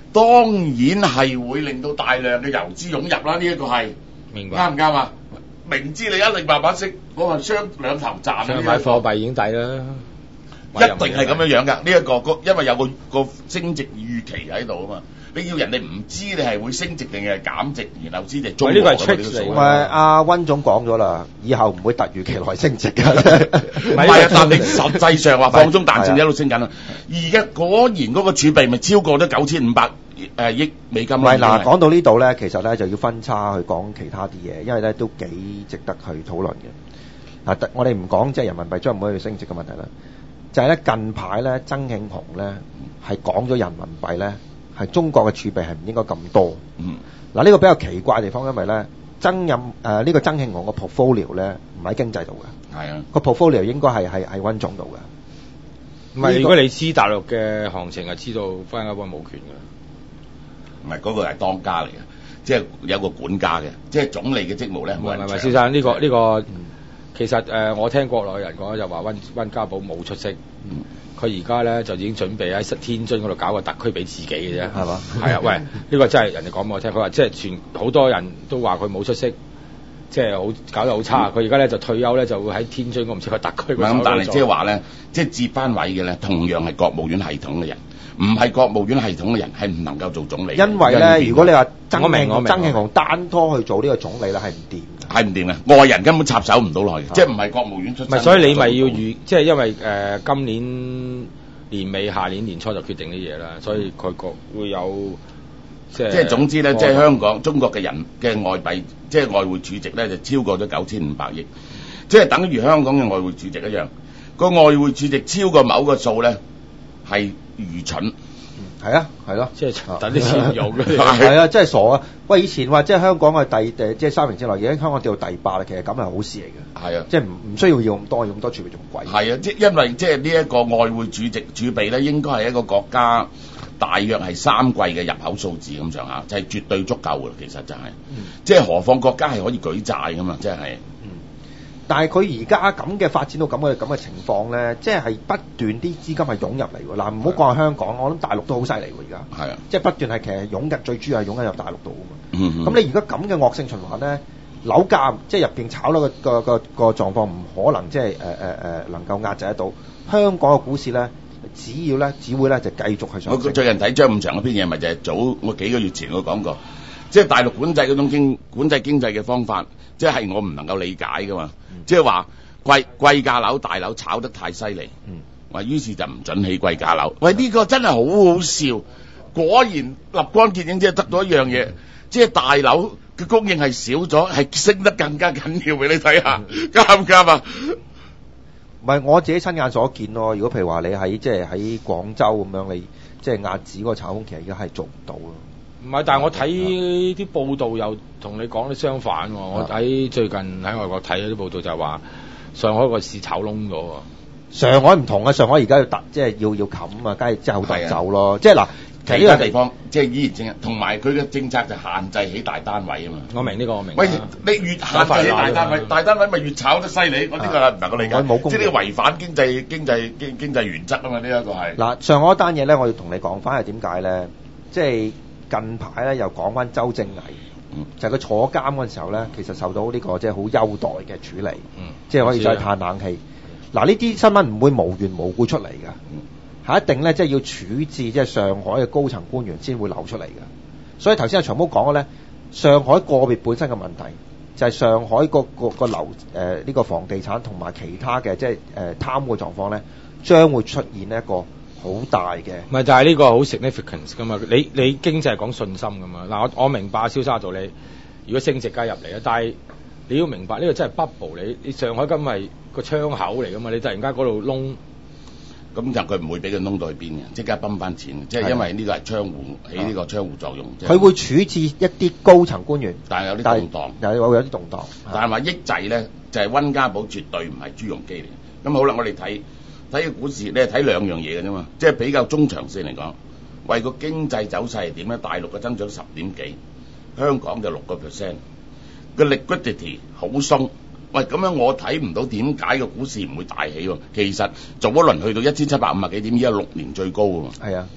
當然係會令到大量嘅遊資湧入啦。呢、這、一個係明白啱唔啱啊？明知你一定慢慢升，我話雙兩頭賺。 想買貨幣已經抵啦， 一定係咁樣樣㗎。呢、這、一個個因為有個個升值預期喺度啊嘛。你要人哋唔知你係會升值定係減值，然後知你中。 呢個係 trick 嚟。 唔係阿溫總講咗啦，以後唔會突如其來升值㗎。 唔係啊，但你實際上話放鬆彈性一路升緊啦。而家果然嗰個儲備咪超過咗九千五百誒億美金啦。 唔係嗱，講到呢度咧，其實咧就要分叉去講其他啲嘢，因為咧都幾值得去討論嘅。嗱，我哋唔講即係人民幣將唔會去升值嘅問題啦，就係咧近排咧曾慶紅咧係講咗人民幣咧。係中國嘅儲備係唔應該咁多。嗯。嗱，呢個比較奇怪嘅地方，因為咧曾任誒呢、呢個曾慶紅個 portfolio 咧唔喺經濟度嘅。係啊。個 portfolio 應該係係係溫總度嘅。唔係， 如果你知大陸嘅行情，係知道翻一溫冇權㗎。 唔係嗰個係當家嚟嘅，即係有個管家嘅，即係總理嘅職務咧。 唔係唔係，先生呢個呢個、嗯、其實誒、呃、我聽國內人講就話溫溫家寶冇出息。嗯。佢而家咧就已經準備喺天津嗰度搞個特區俾自己嘅啫，係嘛？係啊，喂，呢、呢個真係人哋講俾我聽，佢話即係全好多人都話佢冇出息，即係好搞得好差。佢而家咧就退休咧就會喺天津，我唔知個特區。唔係咁，但係即係話咧，即係接班位嘅咧，同樣係國務院系統嘅人，唔係國務院系統嘅人係唔能夠做總理。因為咧，如果你話曾慶曾慶紅單拖去做呢個總理咧，係唔掂。係唔掂嘅，外人根本插手唔到落去，即係唔係國務院出身。唔係，所以你咪要預，即係因為誒、呃、今年年尾、下年年初就決定啲嘢啦，所以佢個會有即係。即係總之咧，即係香港中國嘅人嘅外幣，即係外匯儲值咧，就超過咗九千五百億，即係等於香港嘅外匯儲值一樣。個外匯儲值超過某個數咧，係愚蠢。係啊，係咯，即係等啲錢用嘅。係啊，真係傻啊！喂，以前話即係香港嘅第誒，即係三年之內已經香港掉到第八啦，其實咁係好事嚟嘅。係啊，即係唔唔需要要咁多，要咁多儲備仲貴。係啊，即係因為即係呢一個外匯儲值儲備咧，應該係一個國家大約係三季嘅入口數字咁上下，就係、是、絕對足夠嘅。其實就係、是，嗯、即係何況國家係可以舉債噶嘛，即係。但係佢而家咁嘅發展到咁嘅咁嘅情況咧，即係不斷啲資金係湧入嚟喎。嗱，唔好講係香港，我諗大陸都好犀利喎。而家係啊，即係不斷係其實湧入，最主要係湧緊入大陸度啊嘛。咁、嗯嗯、你如果咁嘅惡性循環咧，樓價即係入邊炒到個個個個狀況唔可能即係誒誒誒能夠壓制得到。香港嘅股市咧，只要咧只會咧就繼續去上升。我最近睇張五常嗰篇嘢，咪就係早我幾個月前我講過，即係大陸管制嗰種經管制經濟嘅方法。即係我唔能夠理解噶嘛，嗯、即係話貴貴價樓大樓炒得太犀利，話、嗯、於是就唔准起貴價樓。喂，呢、呢個真係好好笑，果然立竿見影，即係得到一樣嘢，即係大樓嘅供應係少咗，係升得更加緊要俾你睇下，啱唔啱啊？唔係我自己親眼所見咯。如果譬如話你喺即係喺廣州咁樣，你即係壓止嗰個炒風，其實而家係做唔到咯。唔係，但係我睇啲報道又同你講啲相反喎。我睇最近喺外國睇嗰啲報道就係話上海個市炒窿咗喎。上海唔同啊，上海而家要突即係要要冚啊，梗係即係好多人走咯。即係嗱，其實呢個地方即係依然政，同埋佢嘅政策就限制起大單位啊嘛。我明呢個我明。喂，你越限制起大單位，大單位咪越炒得犀利。我呢個唔能夠理解。即係呢個違反經濟經濟經經濟原則啊嘛。呢一個係嗱，上海單嘢咧，我要同你講翻係點解咧？即係。近排咧又講翻周正毅，嗯、就係佢坐監嗰陣時候咧，其實受到呢個即係好優待嘅處理，嗯、即係可以再嘆冷氣。嗱，呢啲新聞唔會無緣無故出嚟㗎，係、嗯、一定咧即係要處置即係上海嘅高層官員先會流出嚟㗎。所以頭先阿長毛講嘅咧，上海個別本身嘅問題就係、是、上海個個個樓誒呢個房地產同埋其他嘅即係誒貪污嘅狀況咧，將會出現一個好大嘅，唔係就係呢個好 significance 噶嘛？你你經濟係講信心噶嘛？嗱，我我明白蕭生道理，如果升值加入嚟啊，但係你要明白呢、這個真係 bubble，你你上海今係個窗口嚟噶嘛？你突然間嗰度窿，咁就佢唔會俾佢窿到去邊嘅，即刻泵翻錢，即係因為呢個係窗戶起呢個窗戶作用。佢、啊、會處置一啲高層官員，但係有啲動盪，有有啲動盪。但係話抑制咧，就係、是、溫家寶絕對唔係朱鎔基嚟。咁好啦，我哋睇。睇個股市，你係睇兩樣嘢嘅啫嘛，即係比較中長線嚟講，為個經濟走勢係點咧？大陸嘅增長十點幾，香港就六個 percent，個 liquidity 好鬆。喂，咁樣我睇唔到點解個股市唔會大起喎？其實做一輪去到一千七百五十幾點，依家六年最高喎。係啊，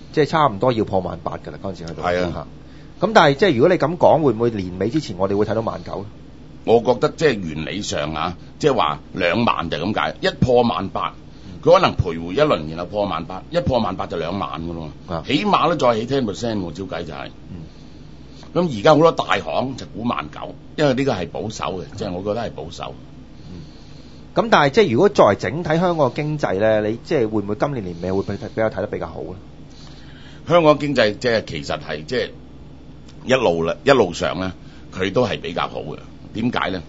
即係差唔多要破萬八㗎啦，嗰陣時喺度。 係啊。 咁但係即係如果你咁講，會唔會年尾之前我哋會睇到萬九咧？ 我覺得即係原理上啊，即係話兩萬就咁解，一破萬八，佢可能徘徊一輪，然後破萬八，一破萬八就兩萬㗎咯。 啊， 起碼都再起 ten percent 喎，照計就係、是。咁而家好多大行就估萬九，因為呢個係保守嘅，即係、嗯、我覺得係保守。 咁、嗯、但係即係如果作為整體香港嘅經濟咧，你即係會唔會今年年尾會比比較睇得比較好咧？香港經濟即係其實係即係一路啦，一路上咧，佢都係比較好嘅。點解咧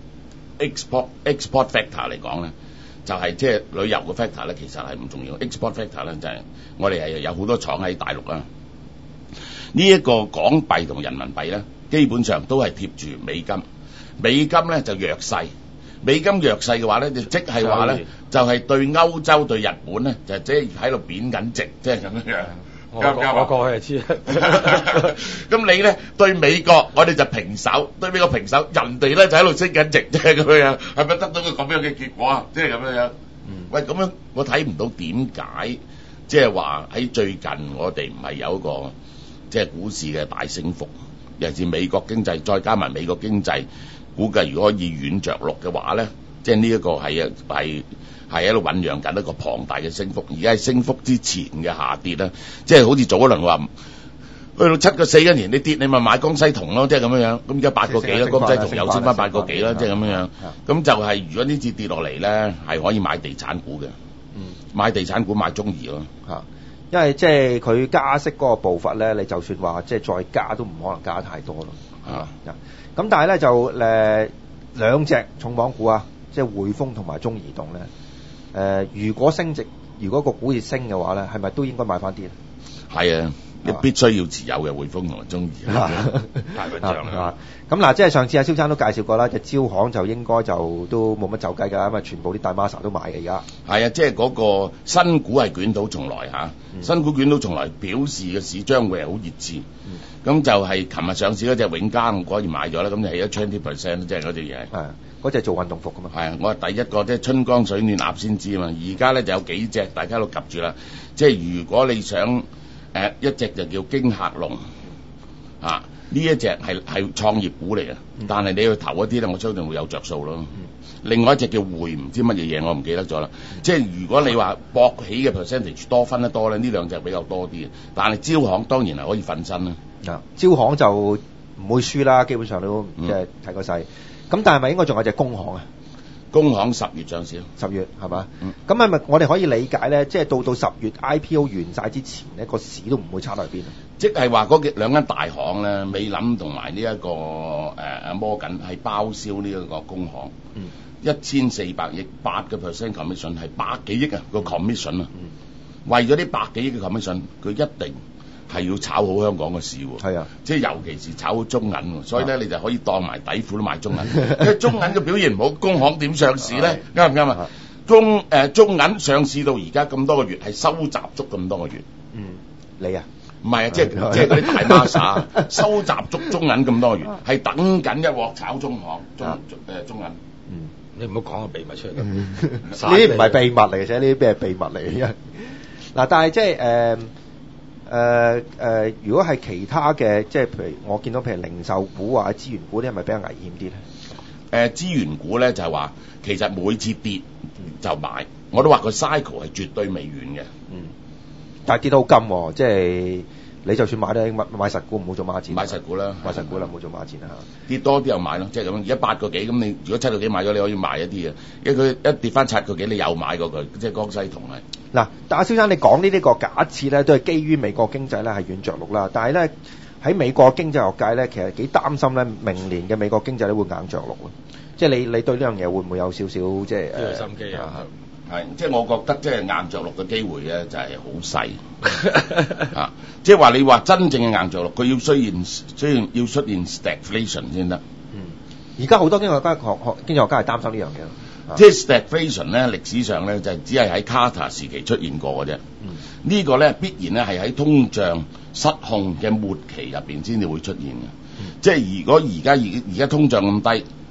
？export export factor 嚟講咧，就係即係旅遊嘅 factor 咧，其實係唔重要。export factor 咧就係我哋係有好多廠喺大陸啊。呢一個港幣同人民幣咧，基本上都係貼住美金。美金咧就弱勢，美金弱勢嘅話咧，就即係話咧，就係對歐洲對日本咧，就即係喺度貶緊值，即係咁樣樣。 我我過去就知。 咁你咧對美國，我哋就平手；對美國平手，人哋咧就喺度升緊值，即係咁樣樣。係咪得到個咁樣嘅結果啊？即係咁樣樣。嗯。喂，咁樣我睇唔到點解，即係話喺最近我哋唔係有一個即係股市嘅大升幅，尤其是美國經濟，再加埋美國經濟，估計如果可以軟着陸嘅話咧，即係呢一個係啊係。係喺度醖釀緊一個龐大嘅升幅，而家係升幅之前嘅下跌啦，即係好似早一輪話去到七個四一年你跌，你咪買江西銅咯，即係咁樣樣。咁而家八個幾啦，江西銅又升翻八個幾啦，即係咁樣樣。咁就係如果呢次跌落嚟咧，係可以買地產股嘅，嗯，買地產股買中移咯嚇， 因為即係佢加息嗰個步伐咧，你就算話即係再加都唔可能加太多咯嚇。咁但係咧就誒兩隻重磅股啊，即係匯豐同埋中移動咧。誒、呃，如果升值，如果個股市升嘅話咧，係咪都應該買翻啲咧？ 係啊，你必須要持有嘅匯豐同埋中移。大笨象啦。 咁嗱，即係上次阿蕭生都介紹過啦，隻招行就應該就都冇乜走雞㗎，因為全部啲大孖沙都買嘅而家。 係啊，即係嗰個新股係捲土重來嚇，嗯、新股捲土重來表示嘅市將會係好熱刺。咁、嗯、就係琴日上市嗰隻永嘉，我果然買咗啦，咁就起咗 twenty percent， 即係嗰隻嘢。係。 嗰隻做運動服噶嘛？ 係啊，我係第一個即係春江水暖鴨先知啊嘛。而家咧就有幾隻大家都及住啦。即係如果你想誒、呃、一隻就叫驚客龍啊，呢一隻係係創業股嚟嘅，嗯、但係你要投一啲咧，我相信會有着數咯。嗯、另外一隻叫匯唔知乜嘢嘢，我唔記得咗啦。嗯、即係如果你話博起嘅 percentage 多分得多咧，呢兩隻比較多啲。但係招行當然係可以瞓身啦。啊， 招行就唔會輸啦，基本上都即係睇個勢。咁但係咪應該仲有隻工行啊？ 工行十月上市， 十月係嘛？咁係咪我哋可以理解咧？即係到到十月 I P O 完晒之前呢個市都唔會差到去邊啊？ 即係話嗰兩間大行咧，美林同埋呢一個誒誒摩根係包銷呢一個工行，一千四百億，八個 percent commission 係百幾億啊個 commission 啊，嗯、為咗啲百幾億嘅 commission，佢一定係要炒好香港嘅市喎，係啊，即係尤其是炒好中銀喎，所以咧你就可以當埋底褲都買中銀，因為中銀嘅表現唔好，工行點上市咧？啱唔啱啊？中誒、呃、中銀上市到而家咁多個月，係收集足咁多個月。嗯，你啊？唔係啊，即係即係嗰啲大孖沙收集足中銀咁多個月，係等緊一鑊炒中行中誒、呃、中銀。 嗯，你唔好講個秘密出嚟。 呢啲唔係秘密嚟嘅啫，呢啲咩係秘密嚟嘅？嗱，但係即係誒。呃誒誒、呃呃，如果係其他嘅，即係譬如我見到譬如零售股或者資源股啲，係咪比較危險啲咧？誒、 呃，資源股咧就係話，其實每次跌就買，我都話個 cycle 係絕對未完嘅。嗯， 但係跌到好金喎，即係你就算買咧買買實股唔好做孖展， 買實股啦， 買實股啦，唔好做孖展啊！ 跌多啲又買咯，即係咁。而家八個幾咁，你如果七個幾買咗，你可以賣一啲嘅。因為佢一跌翻七個幾，你又買過佢，即係江西銅係。嗱，但阿蕭生你講呢啲個假設咧，都係基於美國經濟咧係軟着陸啦。但係咧喺美國經濟學界咧，其實幾擔心咧，明年嘅美國經濟咧會硬着陸咯。即係你你對呢樣嘢會唔會有少少即係誒心機啊？ 係，即係我覺得即係硬着陸嘅機會咧就係好細啊！即係話你話真正嘅硬着陸，佢要出現雖然要出現 stagflation 先得。 嗯，而家好多經濟學家學學經濟學家係擔心呢樣嘢。 即係 stagflation 咧，歷史上咧就只係喺卡塔時期出現過嘅啫。嗯，呢個咧必然咧係喺通脹失控嘅末期入邊先至會出現嘅。嗯、即係如果而家而而家通脹咁低，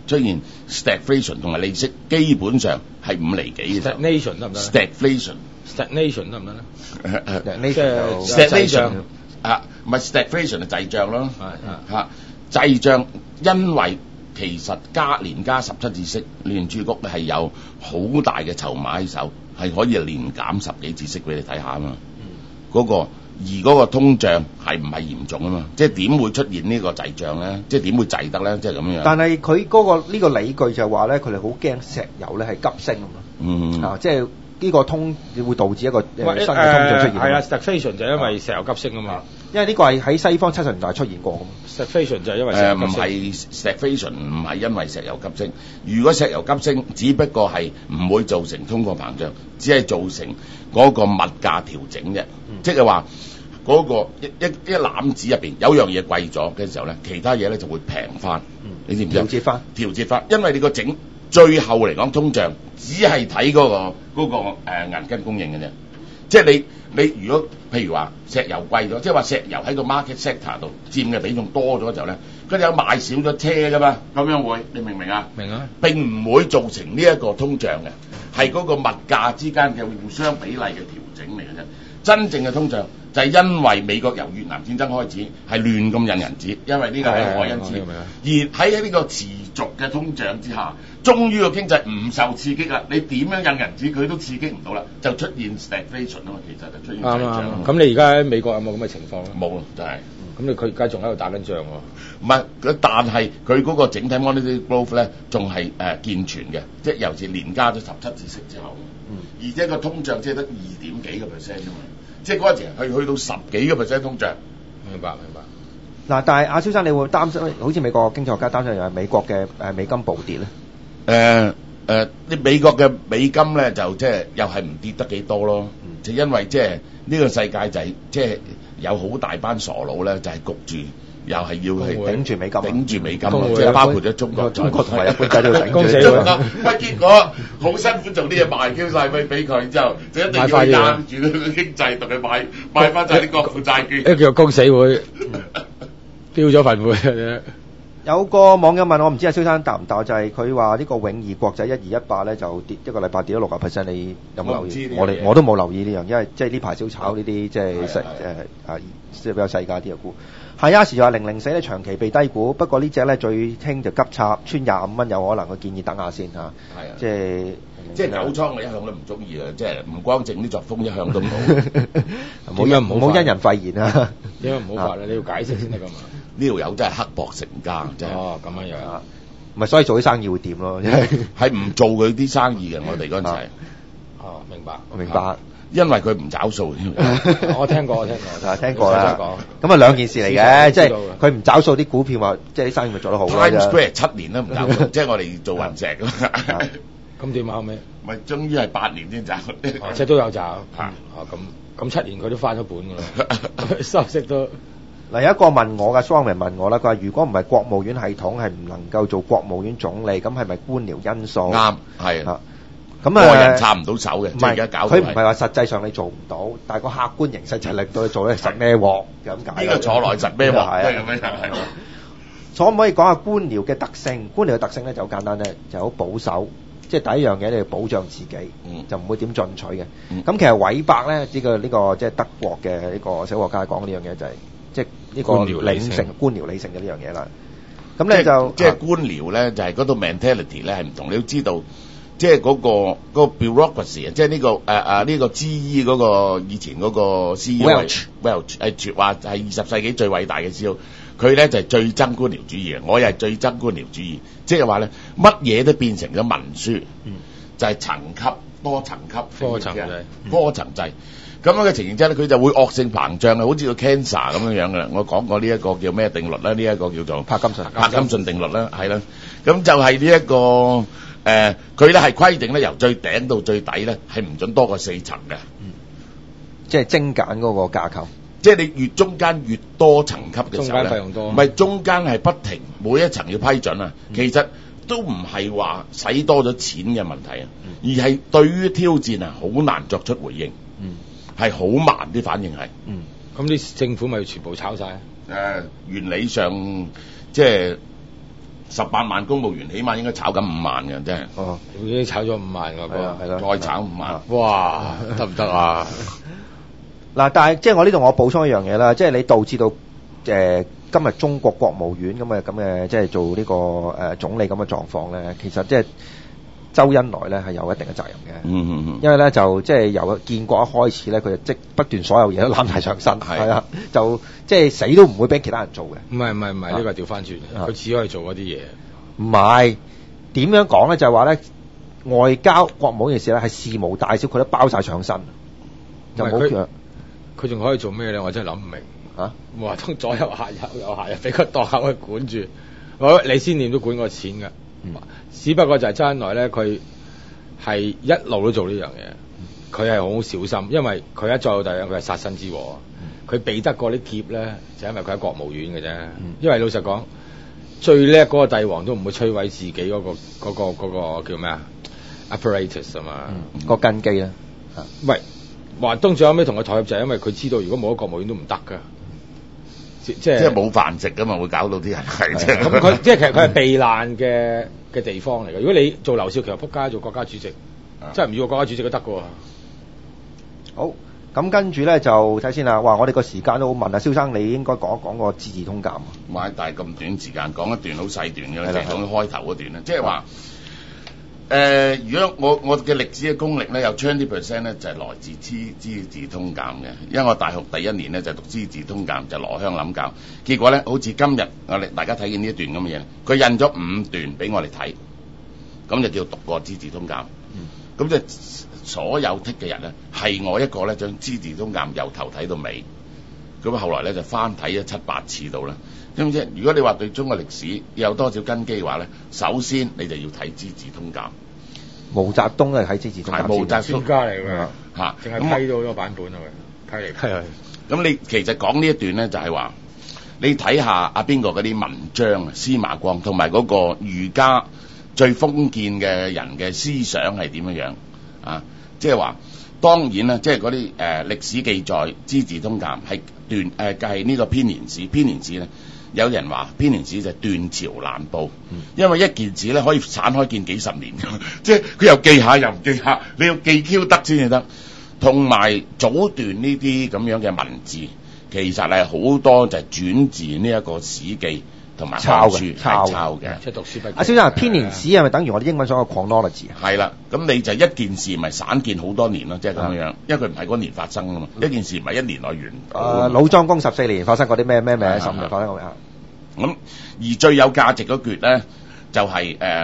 出現 stagflation 同埋利息基本上係五厘幾嘅時候 stagnation 得唔得 ？stagflation stagnation 得唔得咧？ 呢即係 stagflation 啊，唔係 stagflation 係滯脹咯。 係嚇滯脹，因為其實加連加十七次息，聯儲局係有好大嘅籌碼喺手，係可以連減十幾次息俾你睇下啊嘛。嗰、個而嗰個通脹係唔係嚴重啊嘛？即係點會出現呢個滯脹咧？即係點會滯得咧？即係咁樣。 但係佢嗰個呢個理據就話咧，佢哋好驚石油咧係急升啊嘛。 嗯啊，即係呢個通會導致一個喂新嘅通脹出現。 係啊 stagflation 就因為石油急升啊嘛。 因為呢個係喺西方七十年代出現過㗎嘛。 stagflation 就係因為石誒油急升。 唔係 stagflation 唔係因為石油急升，如果石油急升，只不過係唔會造成通貨膨脹，只係造成嗰個物價調整啫。即係話嗰個一一一籃子入邊有樣嘢貴咗嘅時候咧，其他嘢咧就會平翻。你知唔知啊？ 調節翻， 調節翻，因為你個整最後嚟講通脹只係睇嗰個嗰、個誒、呃、銀根供應嘅啫。即係你你如果譬如話石油貴咗，即係話石油喺個 market sector 度佔嘅比重多咗之後咧，佢哋有賣少咗車噶嘛，咁樣會你明唔明啊？ 明啊！ 並唔會造成呢一個通脹嘅，係嗰個物價之間嘅互相比例嘅調整嚟嘅啫。真正嘅通脹就係因為美國由越南戰爭開始係亂咁印銀紙，因為呢個係可因子。而喺喺呢個持續嘅通脹之下，終於個經濟唔受刺激啦，你點樣印銀紙佢都刺激唔到啦，就出現 stagflation 啊嘛，其實就出現滯脹。 咁你而家喺美國有冇咁嘅情況咧？ 冇，就係。 咁你佢而家仲喺度打緊仗喎。 唔係，但係佢嗰個整體 monetary growth 咧，仲係誒健全嘅，即係尤其是連加咗十七次息之後，嗯、而且個通脹即係得二點幾個 percent 啫嘛，即係嗰陣時去去到十幾個 percent 通脹。明白明白。嗱， 但係阿蕭生，你會擔心，好似美國經濟學家擔心又係美國嘅誒美金暴跌咧？ 誒誒，你美國嘅美金咧就即係又係唔跌得幾多咯？嗯、就因為即係呢個世界就係即係有好大班傻佬咧，就係焗住。又係要係頂住美金， 頂住美金啊！即係包括咗中國， 中國同埋日本仔都要頂住。 喂，結果好辛苦做啲嘢賣 Q 曬俾俾佢，之後就一定要撐住佢個經濟，同佢買買翻晒啲國庫債券。 一叫公死會，標咗份會。 有個網友問我，唔知阿蕭生答唔答，就係佢話呢個永義國際一二一八咧就跌一個禮拜跌咗六個 percent，你有冇留意？我哋我都冇留意呢樣，因為即係呢排少炒呢啲即係細誒啊，即係比較細價啲嘅股。係啊，時就話零零四咧長期被低估，不過呢隻咧最興就急插穿廿五蚊，有可能佢建議等下先嚇。係啊，即係即係九倉我一向都唔中意啊，即係唔光正啲作風一向都冇。 冇因唔好因人廢言啊！ 點解唔好發咧？你要解釋先得㗎嘛。 呢條友真係刻薄成家，真係。 哦，咁樣樣。 唔係，所以做啲生意會掂咯。 係唔做佢啲生意嘅，我哋嗰陣時。 哦，明白， 明白。 因為佢唔找數。 我聽過，我聽過， 聽過啦。咁啊兩件事嚟嘅，即係佢唔找數啲股票話，即係啲生意咪做得好咯。 Times Square 七年都唔找數，即係我哋做雲石咁。 咁點啊後尾？ 咪終於係八年先找， 即係都有找。嚇！咁咁七年佢都翻咗本㗎啦，收息都。 嗱有一個問我嘅 Strongman 問我啦，佢話如果唔係國務院系統係唔能夠做國務院總理，咁係咪官僚因素？ 啱，係啊。咁啊， 個人插唔到手嘅， 唔係而家搞佢唔係話實際上你做唔到，但係個客觀形勢就令到你做咧實咩鑊咁解。 呢個坐來實咩鑊係咁樣係。 可唔可以講下官僚嘅特性？官僚嘅特性咧就好簡單咧，就好保守。即係第一樣嘢，你要保障自己，嗯、就唔會點進取嘅。咁、嗯、其實韋伯咧，呢、這個呢、這個即係德國嘅呢個社會學家講呢樣嘢就係、是，即係呢個理性官僚理性嘅呢樣嘢啦。咁咧就即係官僚咧，就係嗰度 mentality 咧係唔同。你要知道，即係嗰、那個嗰、那個 bureaucracy 啊，即係呢個誒誒呢個 G E 嗰個以前嗰個 C E O，Welch 係話係二十世紀最偉大嘅 C E O。佢咧就係、是、最憎官僚主義嘅，我又係最憎官僚主義，即係話咧乜嘢都變成咗文書，嗯、就係層級多層級科層制， 科層制咁樣嘅情形之下咧，佢就會惡性膨脹啊，好似個 cancer 咁樣樣嘅。我講過呢一個叫咩定律咧？呢、這、一個叫做帕金遜帕金遜定律啦，係啦。咁就係呢一個誒，佢咧係規定咧由最頂到最底咧係唔準多過四層嘅， 嗯、即係精簡嗰個架構。 即係你越中間越多層級嘅時候咧，唔係中間係不停每一層要批准啊。嗯、其實都唔係話使多咗錢嘅問題啊，嗯、而係對於挑戰啊好難作出回應，係好、嗯、慢啲反應係。 咁啲、嗯、政府咪全部炒晒？ 誒、呃，原理上即係十八萬公務員，起碼應該炒緊五萬嘅，真係。 哦， 已經炒咗五萬㗎係啊係啦， 再炒五萬， 哇，得唔得啊？ 嗱，但係即係我呢度我補充一樣嘢啦，即係你導致到誒、呃、今日中國國務院咁嘅咁嘅即係做呢、這個誒、呃、總理咁嘅狀況咧，其實即係周恩來咧係有一定嘅責任嘅。 嗯嗯嗯。 因為咧就即係由建國一開始咧，佢就即不斷所有嘢都攬晒上身，係啊，就即係死都唔會俾其他人做嘅。 唔係唔係唔係，呢個調翻轉，佢只可以做嗰啲嘢。 唔係點樣講咧？就係話咧，外交國務呢件事咧係事無大小，佢都包晒上身，就冇佢。 佢仲可以做咩咧？我真係諗唔明嚇。 冇話通左右下右右下右，俾佢當口去管住。我你先念都管過錢㗎。嗯。只不過就係周恩來咧，佢係一路都做呢樣嘢。佢係好小心，因為佢一再有第二樣，佢係殺身之禍。佢避得過啲劫咧，就因為佢喺國務院嘅啫。嗯。因為老實講，最叻嗰個帝王都唔會摧毀自己嗰、嗰個嗰、嗰個嗰、嗰個叫咩啊 apparatus 啊嘛， 嗯、個根基啦。 喂，華東最後尾同佢台合就係因為佢知道如果冇咗國務院都唔得噶，即即係即係冇飯食噶嘛，會搞到啲人係即係咁佢即係其實佢係避難嘅嘅地方嚟嘅。如果你做劉少奇仆街做國家主席，真係唔要個國家主席都得噶喎。 好。咁跟住咧就睇先啦。哇！我哋個時間都好問啊，蕭生你應該講一講個資治通鑑。 唔係，但係咁短時間講一段好細段嘅，就係講開頭嗰段咧，即係話誒，如果我我嘅歷史嘅功力咧有 twenty percent 咧就係來自資資治通鑑嘅，因為我大學第一年咧就讀資治通鑑，就羅香林教，結果咧好似今日我哋大家睇見呢一段咁嘅嘢，佢印咗五段俾我哋睇，咁就叫讀過資治通鑑。咁就所有剔嘅人咧，係我一個咧將資治通鑑由頭睇到尾。咁後來咧就翻睇咗七八次到啦。咁即係如果你話對中國歷史有多少根基嘅話咧，首先你就要睇資治通鑑。 毛澤東係睇資治通鑑， 係毛澤東專家嚟㗎嚇， 淨係批到好多版本啊佢批嚟批去。 咁你其實講呢一段咧，就係話你睇下阿邊個嗰啲文章啊，司馬光同埋嗰個儒家最封建嘅人嘅思想係點樣樣啊？即係話當然啦，即係嗰啲誒歷史記載資治通鑑係斷誒係呢個編年史，編年史咧有人話編年史就係斷朝難報，嗯、因為一件事咧可以散開見幾十年㗎，即係佢又記下又唔記下，你要記 Q 得先至得。同埋早段呢啲咁樣嘅文字，其實係好多就係轉自呢一個史記。同埋抄嘅，抄嘅， 即係讀書筆記。 阿蕭生，編年史係咪等於我哋英文所講嘅 chronology 啊？ 係啦，咁你就一件事咪散見好多年咯，即係咁樣，因為佢唔係嗰年發生㗎嘛，一件事唔係一年內完。 誒，老莊公十四年發生過啲咩咩咩？十五年發生過咩啊？ 咁而最有價值嗰橛咧，就係誒誒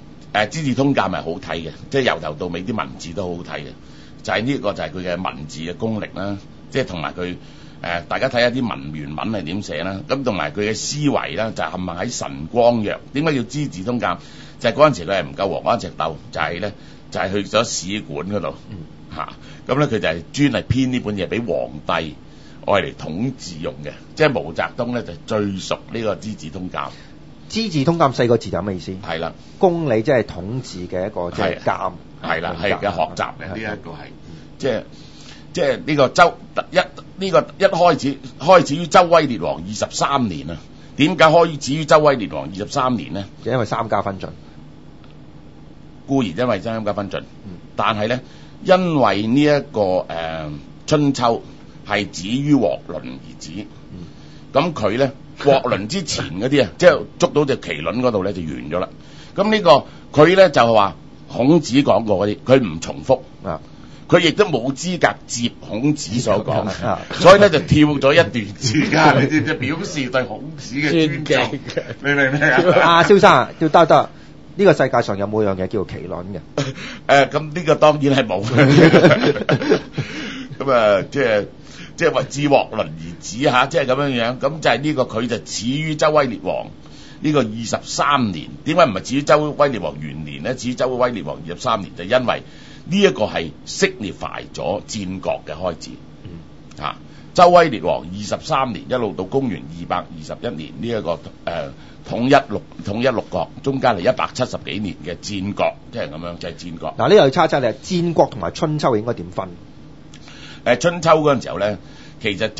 《資治通鑑》係好睇嘅，即係由頭到尾啲文字都好好睇嘅，就係呢個就係佢嘅文字嘅功力啦，即係同埋佢。誒、呃，大家睇下啲文原文係點寫啦，咁同埋佢嘅思維啦，就係冚唪喺神光藥。點解叫資治通鑑？就係嗰陣時佢係唔夠黃花赤豆，就係、是、咧，就係、是、去咗使館嗰度嚇。咁咧佢就係專係編呢本嘢俾皇帝愛嚟統治用嘅。即係毛澤東咧就最熟呢個資治通鑑。 資治通鑑四個字有咩意思？ 係啦， 公理即係統治嘅一個即係監， 係啦，係嘅學習嘅呢一個係，即係。即係呢個周一呢、這個一開始開始於周威烈王二十三年啊！點解開始於周威烈王二十三年呢？ 就因為三家分晉， 固然因為三家分晉，嗯、但係咧因為呢、這、一個誒、呃、春秋係止於鑊輪而止，咁佢咧鑊輪之前嗰啲啊，即係捉到隻麒麟嗰度咧就完咗啦。咁呢、這個佢咧就係話孔子講過嗰啲，佢唔重複啊。佢亦都冇資格接孔子所講，所以咧就跳咗一段時間，你知唔知？表示對孔子嘅尊敬，明唔明咩啊？ 阿蕭生，要得得，呢個世界上有冇樣嘢叫做麒麟嘅？ 誒、呃，咁呢個當然係冇嘅。咁啊，即係即係話至鑊輪而止嚇，即係咁樣樣。咁就係呢個佢就始於周威烈王呢、這個二十三年。點解唔係始於周威烈王元年咧？始於周威烈王二十三年，就因為。呢一個係signify咗戰國嘅開始，嗯、啊，周威烈王二十三年一路到公元二百二十一年呢一、這個誒、呃、統一六統一六國，中間係一百七十幾年嘅戰國，即係咁樣，即、就、係、是、戰國。 嗱，呢度要叉叉你係戰國同埋春秋應該點分？ 誒、呃，春秋嗰陣時候咧，其實就係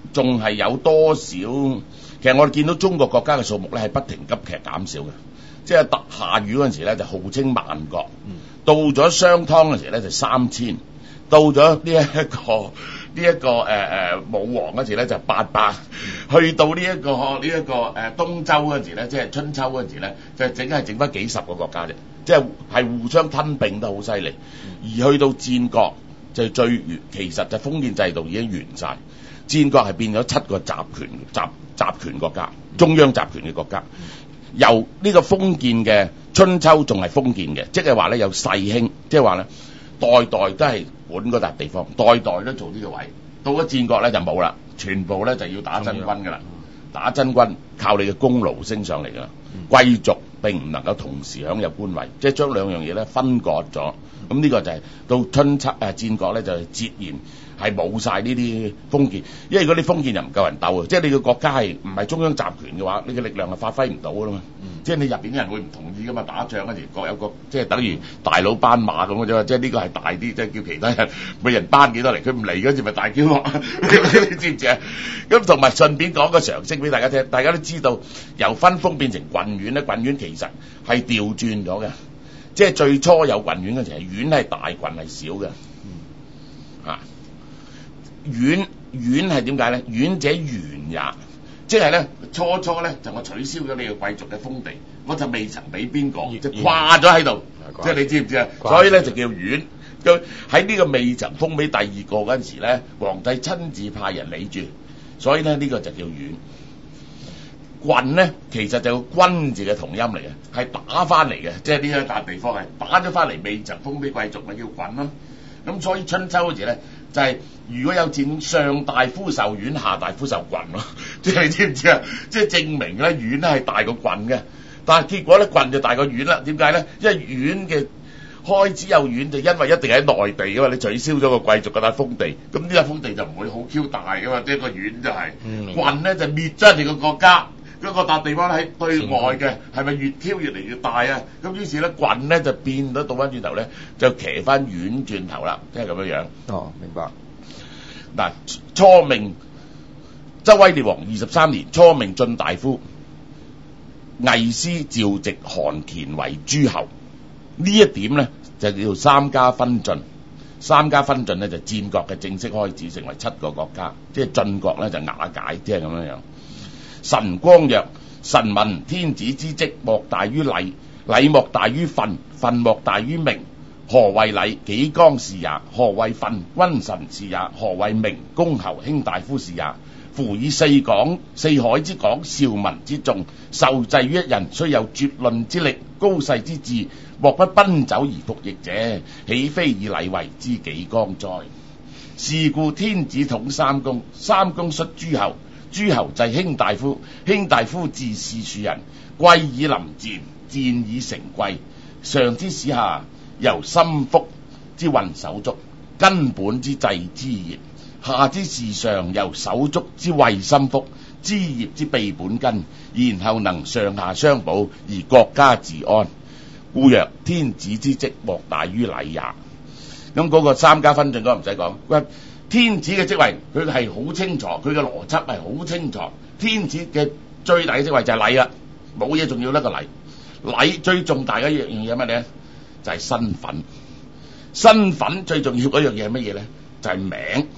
仲係有多少？其實我哋見到中國國家嘅數目咧係不停急劇減少嘅，即係特夏禹嗰陣時咧就號稱萬國，到咗商湯嗰陣時咧就三千，到咗呢一個呢一、這個誒誒、呃、武王嗰時咧就八百，去到呢、這、一個呢一、這個誒、呃、東周嗰陣時咧，即係春秋嗰陣時咧，就整係整翻幾十個國家啫，即係係互相吞併得好犀利。而去到戰國就最完，其實就封建制度已經完晒。戰國係變咗七個集權集集權國家，中央集權嘅國家。由呢個封建嘅春秋仲係封建嘅，即係話咧有世卿，即係話咧代代都係管嗰笪地方，代代都做呢個位。到咗戰國咧就冇啦，全部咧就要打真軍噶啦，打真軍靠你嘅功勞升上嚟噶啦。貴族並唔能夠同時享有官位，即係將兩樣嘢咧分割咗。咁呢個就係到春秋誒戰國咧就截然係冇晒呢啲封建，因為如果你封建又唔夠人鬥啊，即係你個國家係唔係中央集權嘅話，你嘅力量係發揮唔到噶啦嘛。嗯、即係你入邊啲人會唔同意噶嘛，打仗嗰時各有各，即係等於大佬班馬咁嘅啫，即係呢個係大啲，即係叫其他人每人班幾多嚟，佢唔嚟嗰時咪大叫落，你知唔知啊？咁同埋順便講個常識俾大家聽，大家都知道由分封變成郡縣咧，郡縣其實係調轉咗嘅。即係最初有郡縣嗰時，縣係大，郡係少嘅。嗯、啊，縣縣係點解咧？縣者原也，即係咧初初咧就我取消咗你嘅貴族嘅封地，我就未曾俾邊個，即係掛咗喺度。即係你知唔知啊？所以咧就叫縣。喺呢個未曾封俾第二個嗰陣時咧，皇帝親自派人理住，所以咧呢、呢個就叫縣。郡咧其實就個君字嘅同音嚟嘅，係打翻嚟嘅，即係呢一笪地方係打咗翻嚟，未曾封俾貴族咪叫郡咯。咁所以春秋嗰時咧就係、是、如果有戰，上大夫受縣，下大夫受郡咯。即係你知唔知啊？即係證明咧縣係大過郡嘅，但係結果咧郡就大過縣啦。點解咧？因為縣嘅開始有縣就因為一定喺內地噶嘛，你取消咗個貴族嗰笪封地，咁呢笪封地就唔會好 Q 大噶嘛。即係個縣就係、是嗯、郡咧就滅咗人哋個國家。嗰個笪地方喺對外嘅，係咪越挑越嚟越大啊？咁於是咧，郡咧就變咗倒翻轉頭咧，就騎翻縣轉頭啦，即係咁樣樣。 哦，明白。 嗱，初命周威烈王二十三年，初命晉大夫魏師召植韓虔為諸侯。呢一點咧就叫做三家分晉。三家分晉咧就戰國嘅正式開始，成為七個國家，即係晉國咧就瓦解，即係咁樣樣。神光曰：臣聞天子之職，莫大於禮，禮莫大於訓，訓莫大於名。何謂禮？紀綱是也。何謂訓？君臣是也。何謂名？公侯卿大夫是也。夫以四廣四海之廣，兆民之眾，受制於一人，雖有絕論之力，高世之志，莫不奔走而服役者，豈非以禮為之紀綱哉？是故天子統三公，三公率諸侯。諸侯制卿大夫，卿大夫治士庶人，貴以臨賤，賤以成貴。上之使下，由心腹之運手足，根本之制之業；下之事上，由手足之衛心腹，枝葉之備本根，然後能上下相補，而國家治安。故曰：天子之職，莫大於禮也。咁嗰個三家分晉嗰個唔使講。喂，天子嘅職位，佢係好清楚，佢嘅邏輯係好清楚。天子嘅最大嘅職位就係禮啦，冇嘢仲要得個禮。禮最重大嘅一樣嘢係乜咧？就係身份。身份最重要嗰樣嘢係乜嘢咧？就係名。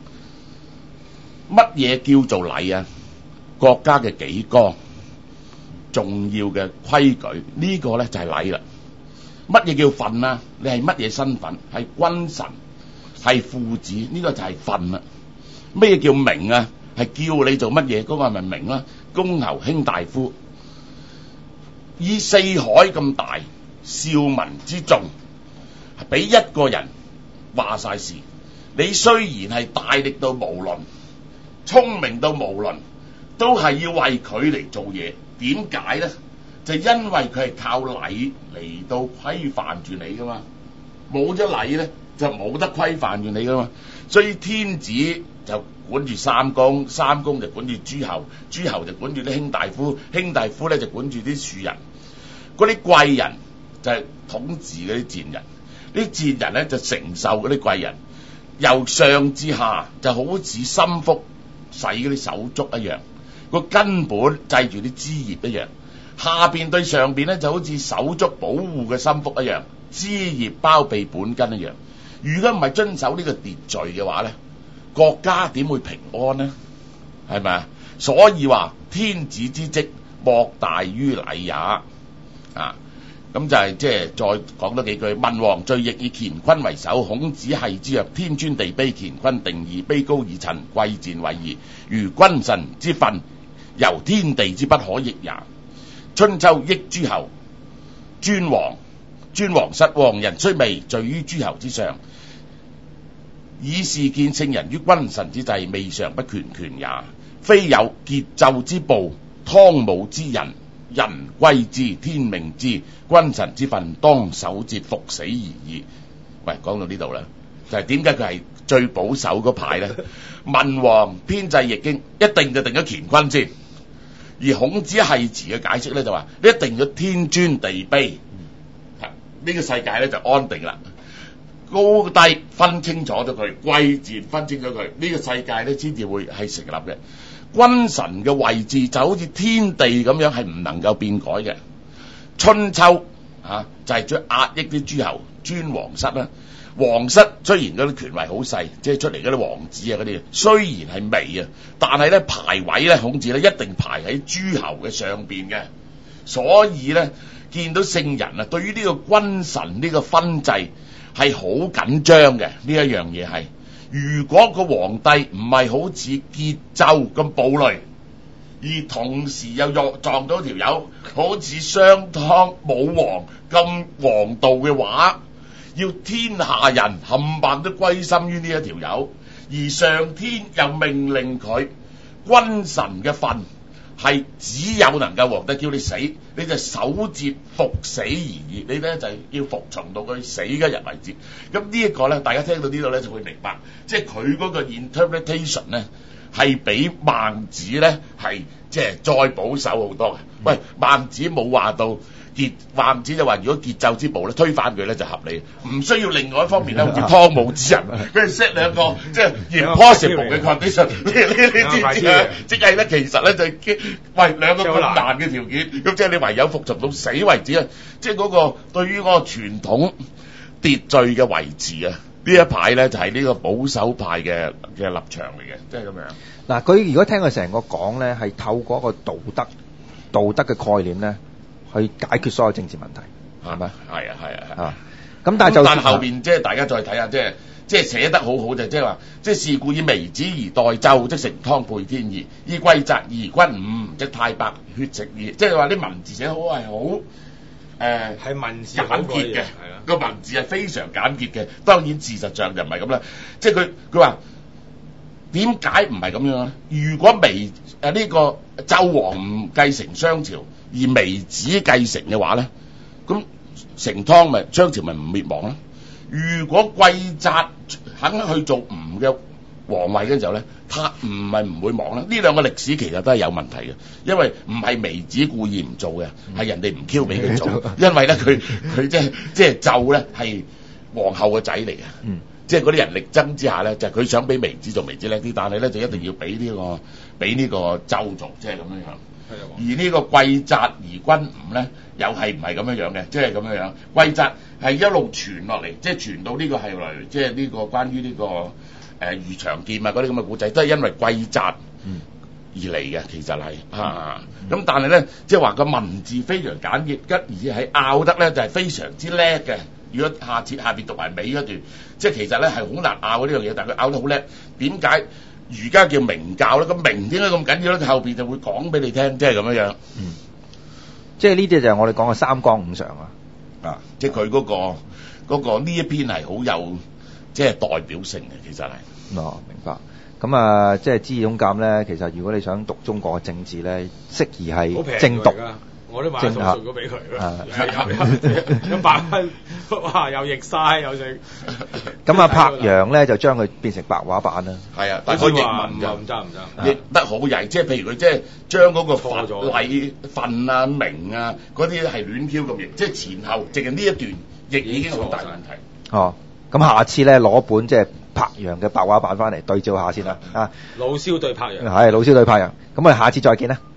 乜嘢叫做禮啊？國家嘅紀綱，重要嘅規矩，呢個咧就係禮啦。乜嘢叫份啊？你係乜嘢身份？係君臣，係父子，呢個就係份啦。咩叫名啊？係叫你做乜嘢？嗰個係咪名啦？公侯卿大夫，以四海咁大，兆民之眾，俾一個人話晒事。你雖然係大力到無倫，聰明到無倫，都係要為佢嚟做嘢。點解咧？就因為佢係靠禮嚟到規範住你噶嘛，冇咗禮咧就冇得規範住你噶嘛。所以天子就管住三公，三公就管住諸侯，諸侯就管住啲卿大夫，卿大夫咧就管住啲庶人。嗰啲貴人就係統治嗰啲賤人，啲賤人咧就承受嗰啲貴人。由上至下就好似心腹細嗰啲手足一樣，個根本制住啲枝葉一樣，下邊對上邊咧就好似手足保護嘅心腹一樣，枝葉包庇本根一樣。如果唔係遵守呢個秩序嘅話咧，國家點會平安呢？係咪啊？所以話天子之職莫大於禮也啊！咁就係即係再講多幾句。文王最亦以乾坤為首，孔子係之曰：天尊地卑，乾坤定義，卑高以陳，貴賤位移。如君臣之分，由天地之不可逆也。春秋益諸侯，尊王，尊王室，王人雖微，聚於諸侯之上，以是見聖人於君臣之際，未嘗不權權也。非有桀紂之暴，湯武之仁，人歸之，天命之，君臣之分，當守節，服死而已。喂，講到呢度啦，就係點解佢係最保守嗰派咧？文王編製易經，一定就定咗乾坤先。而孔子繫辭嘅解釋咧就話，一定咗天尊地卑，呢、這個世界咧就安定啦。高低分清楚咗佢，貴賤分清楚佢，呢、這個世界咧先至會係成立嘅。君臣嘅位置就好似天地咁樣，係唔能夠變改嘅。春秋啊，就係、是、最壓抑啲諸侯，尊王室啦。皇室雖然嗰啲權位好細，即係出嚟嗰啲王子啊嗰啲，雖然係微啊，但係咧排位咧，孔子咧一定排喺諸侯嘅上邊嘅。所以咧，見到聖人啊，對於呢個君臣呢個分制係好緊張嘅。呢一樣嘢係，如果個皇帝唔係好似桀紂咁暴戾，而同時又撞撞到條友好似商湯武王咁王道嘅話，要天下人冚唪唥都歸心於呢一條友，而上天又命令佢君臣嘅份係只有能夠皇帝叫你死，你就守節服死而已，你咧就要服從到佢死嘅日為止。咁呢一個咧，大家聽到呢度咧就會明白，即係佢嗰個 interpretation 咧係比孟子咧係即係再保守好多嘅。嗯、喂，孟子冇話到。桀孟子就話：如果桀紂之暴咧，推翻佢咧就合理，唔需要另外一方面咧，好似湯武之人，跟住 set 兩個即係 impossible 嘅 condition，你你你知唔知啊？即係咧，其實咧就喂兩個咁難嘅條件，咁即係你唯有服從到死為止啊！即係嗰個對於嗰個傳統秩序嘅維持啊，呢一派咧就係呢個保守派嘅嘅立場嚟嘅，即係咁樣。 嗱，佢如果聽佢成個講咧，係透過一個道德道德嘅概念咧，去解決所有政治問題，係咪？係啊，係啊，係啊。咁但係就但後邊即係大家再睇下，即係即係寫得好好就即係話，即係是故以微子而代紂，即成湯配天意；以季札而君伍，即太白血直意。即係話啲文字寫好係好誒，係文字簡潔嘅，個文字係非常簡潔嘅。當然事實上就唔係咁啦。即係佢佢話點解唔係咁樣咧？如果微誒呢個紂王唔繼承商朝，而微子繼承嘅話咧，咁成湯咪商朝咪唔滅亡啦？如果季札肯去做吳嘅皇位嘅時候咧，他唔係唔會亡啦。呢兩個歷史其實都係有問題嘅，因為唔係微子故意唔做嘅，係人哋唔 Q 俾佢做，因為咧佢佢即係即係紂咧係皇后嘅仔嚟嘅，嗯、即係嗰啲人力爭之下咧，就係、是、佢想俾微子做微子叻啲，但係咧就一定要俾呢、這個俾呢個紂做，即係咁樣樣。而呢個季札而君伍咧，又係唔係咁樣樣嘅？即係咁樣樣。季札係一路傳落嚟，即係傳到呢個係來，即係呢個關於呢、這個誒魚腸劍啊嗰啲咁嘅古仔，都係因為季札而嚟嘅。其實係啊，咁、嗯、但係咧，即係話個文字非常簡潔，而且喺拗得咧就係、是、非常之叻嘅。如果下次下邊讀埋尾嗰段，即係其實咧係好難拗呢樣嘢，但係佢拗得好叻。點解？儒家叫明教咧，咁明點解咁緊要咧？後邊就會講俾你聽，即係咁樣樣。嗯，即係呢啲就係我哋講嘅三綱五常啊。啊，即係佢嗰個嗰個呢一篇係好有即係代表性嘅，其實係。哦，明白。咁啊，即係知義勇鑑咧，其實如果你想讀中國嘅政治咧，適宜係精讀。我都買送送咗俾佢，一百蚊，哇！又譯晒又剩。咁啊，柏楊咧就將佢變成白話版啦。係啊，但係佢譯文就唔得唔得，譯得好曳。即係譬如佢即係將嗰個佛禮分啊名啊嗰啲係亂 Q 咁譯，即係前後淨係呢一段譯已經好大問題。哦，咁下次咧攞本即係柏楊嘅白話版翻嚟對照下先啦。啊， 老蕭對柏楊， 係老蕭對柏楊，咁我哋下次再見啦。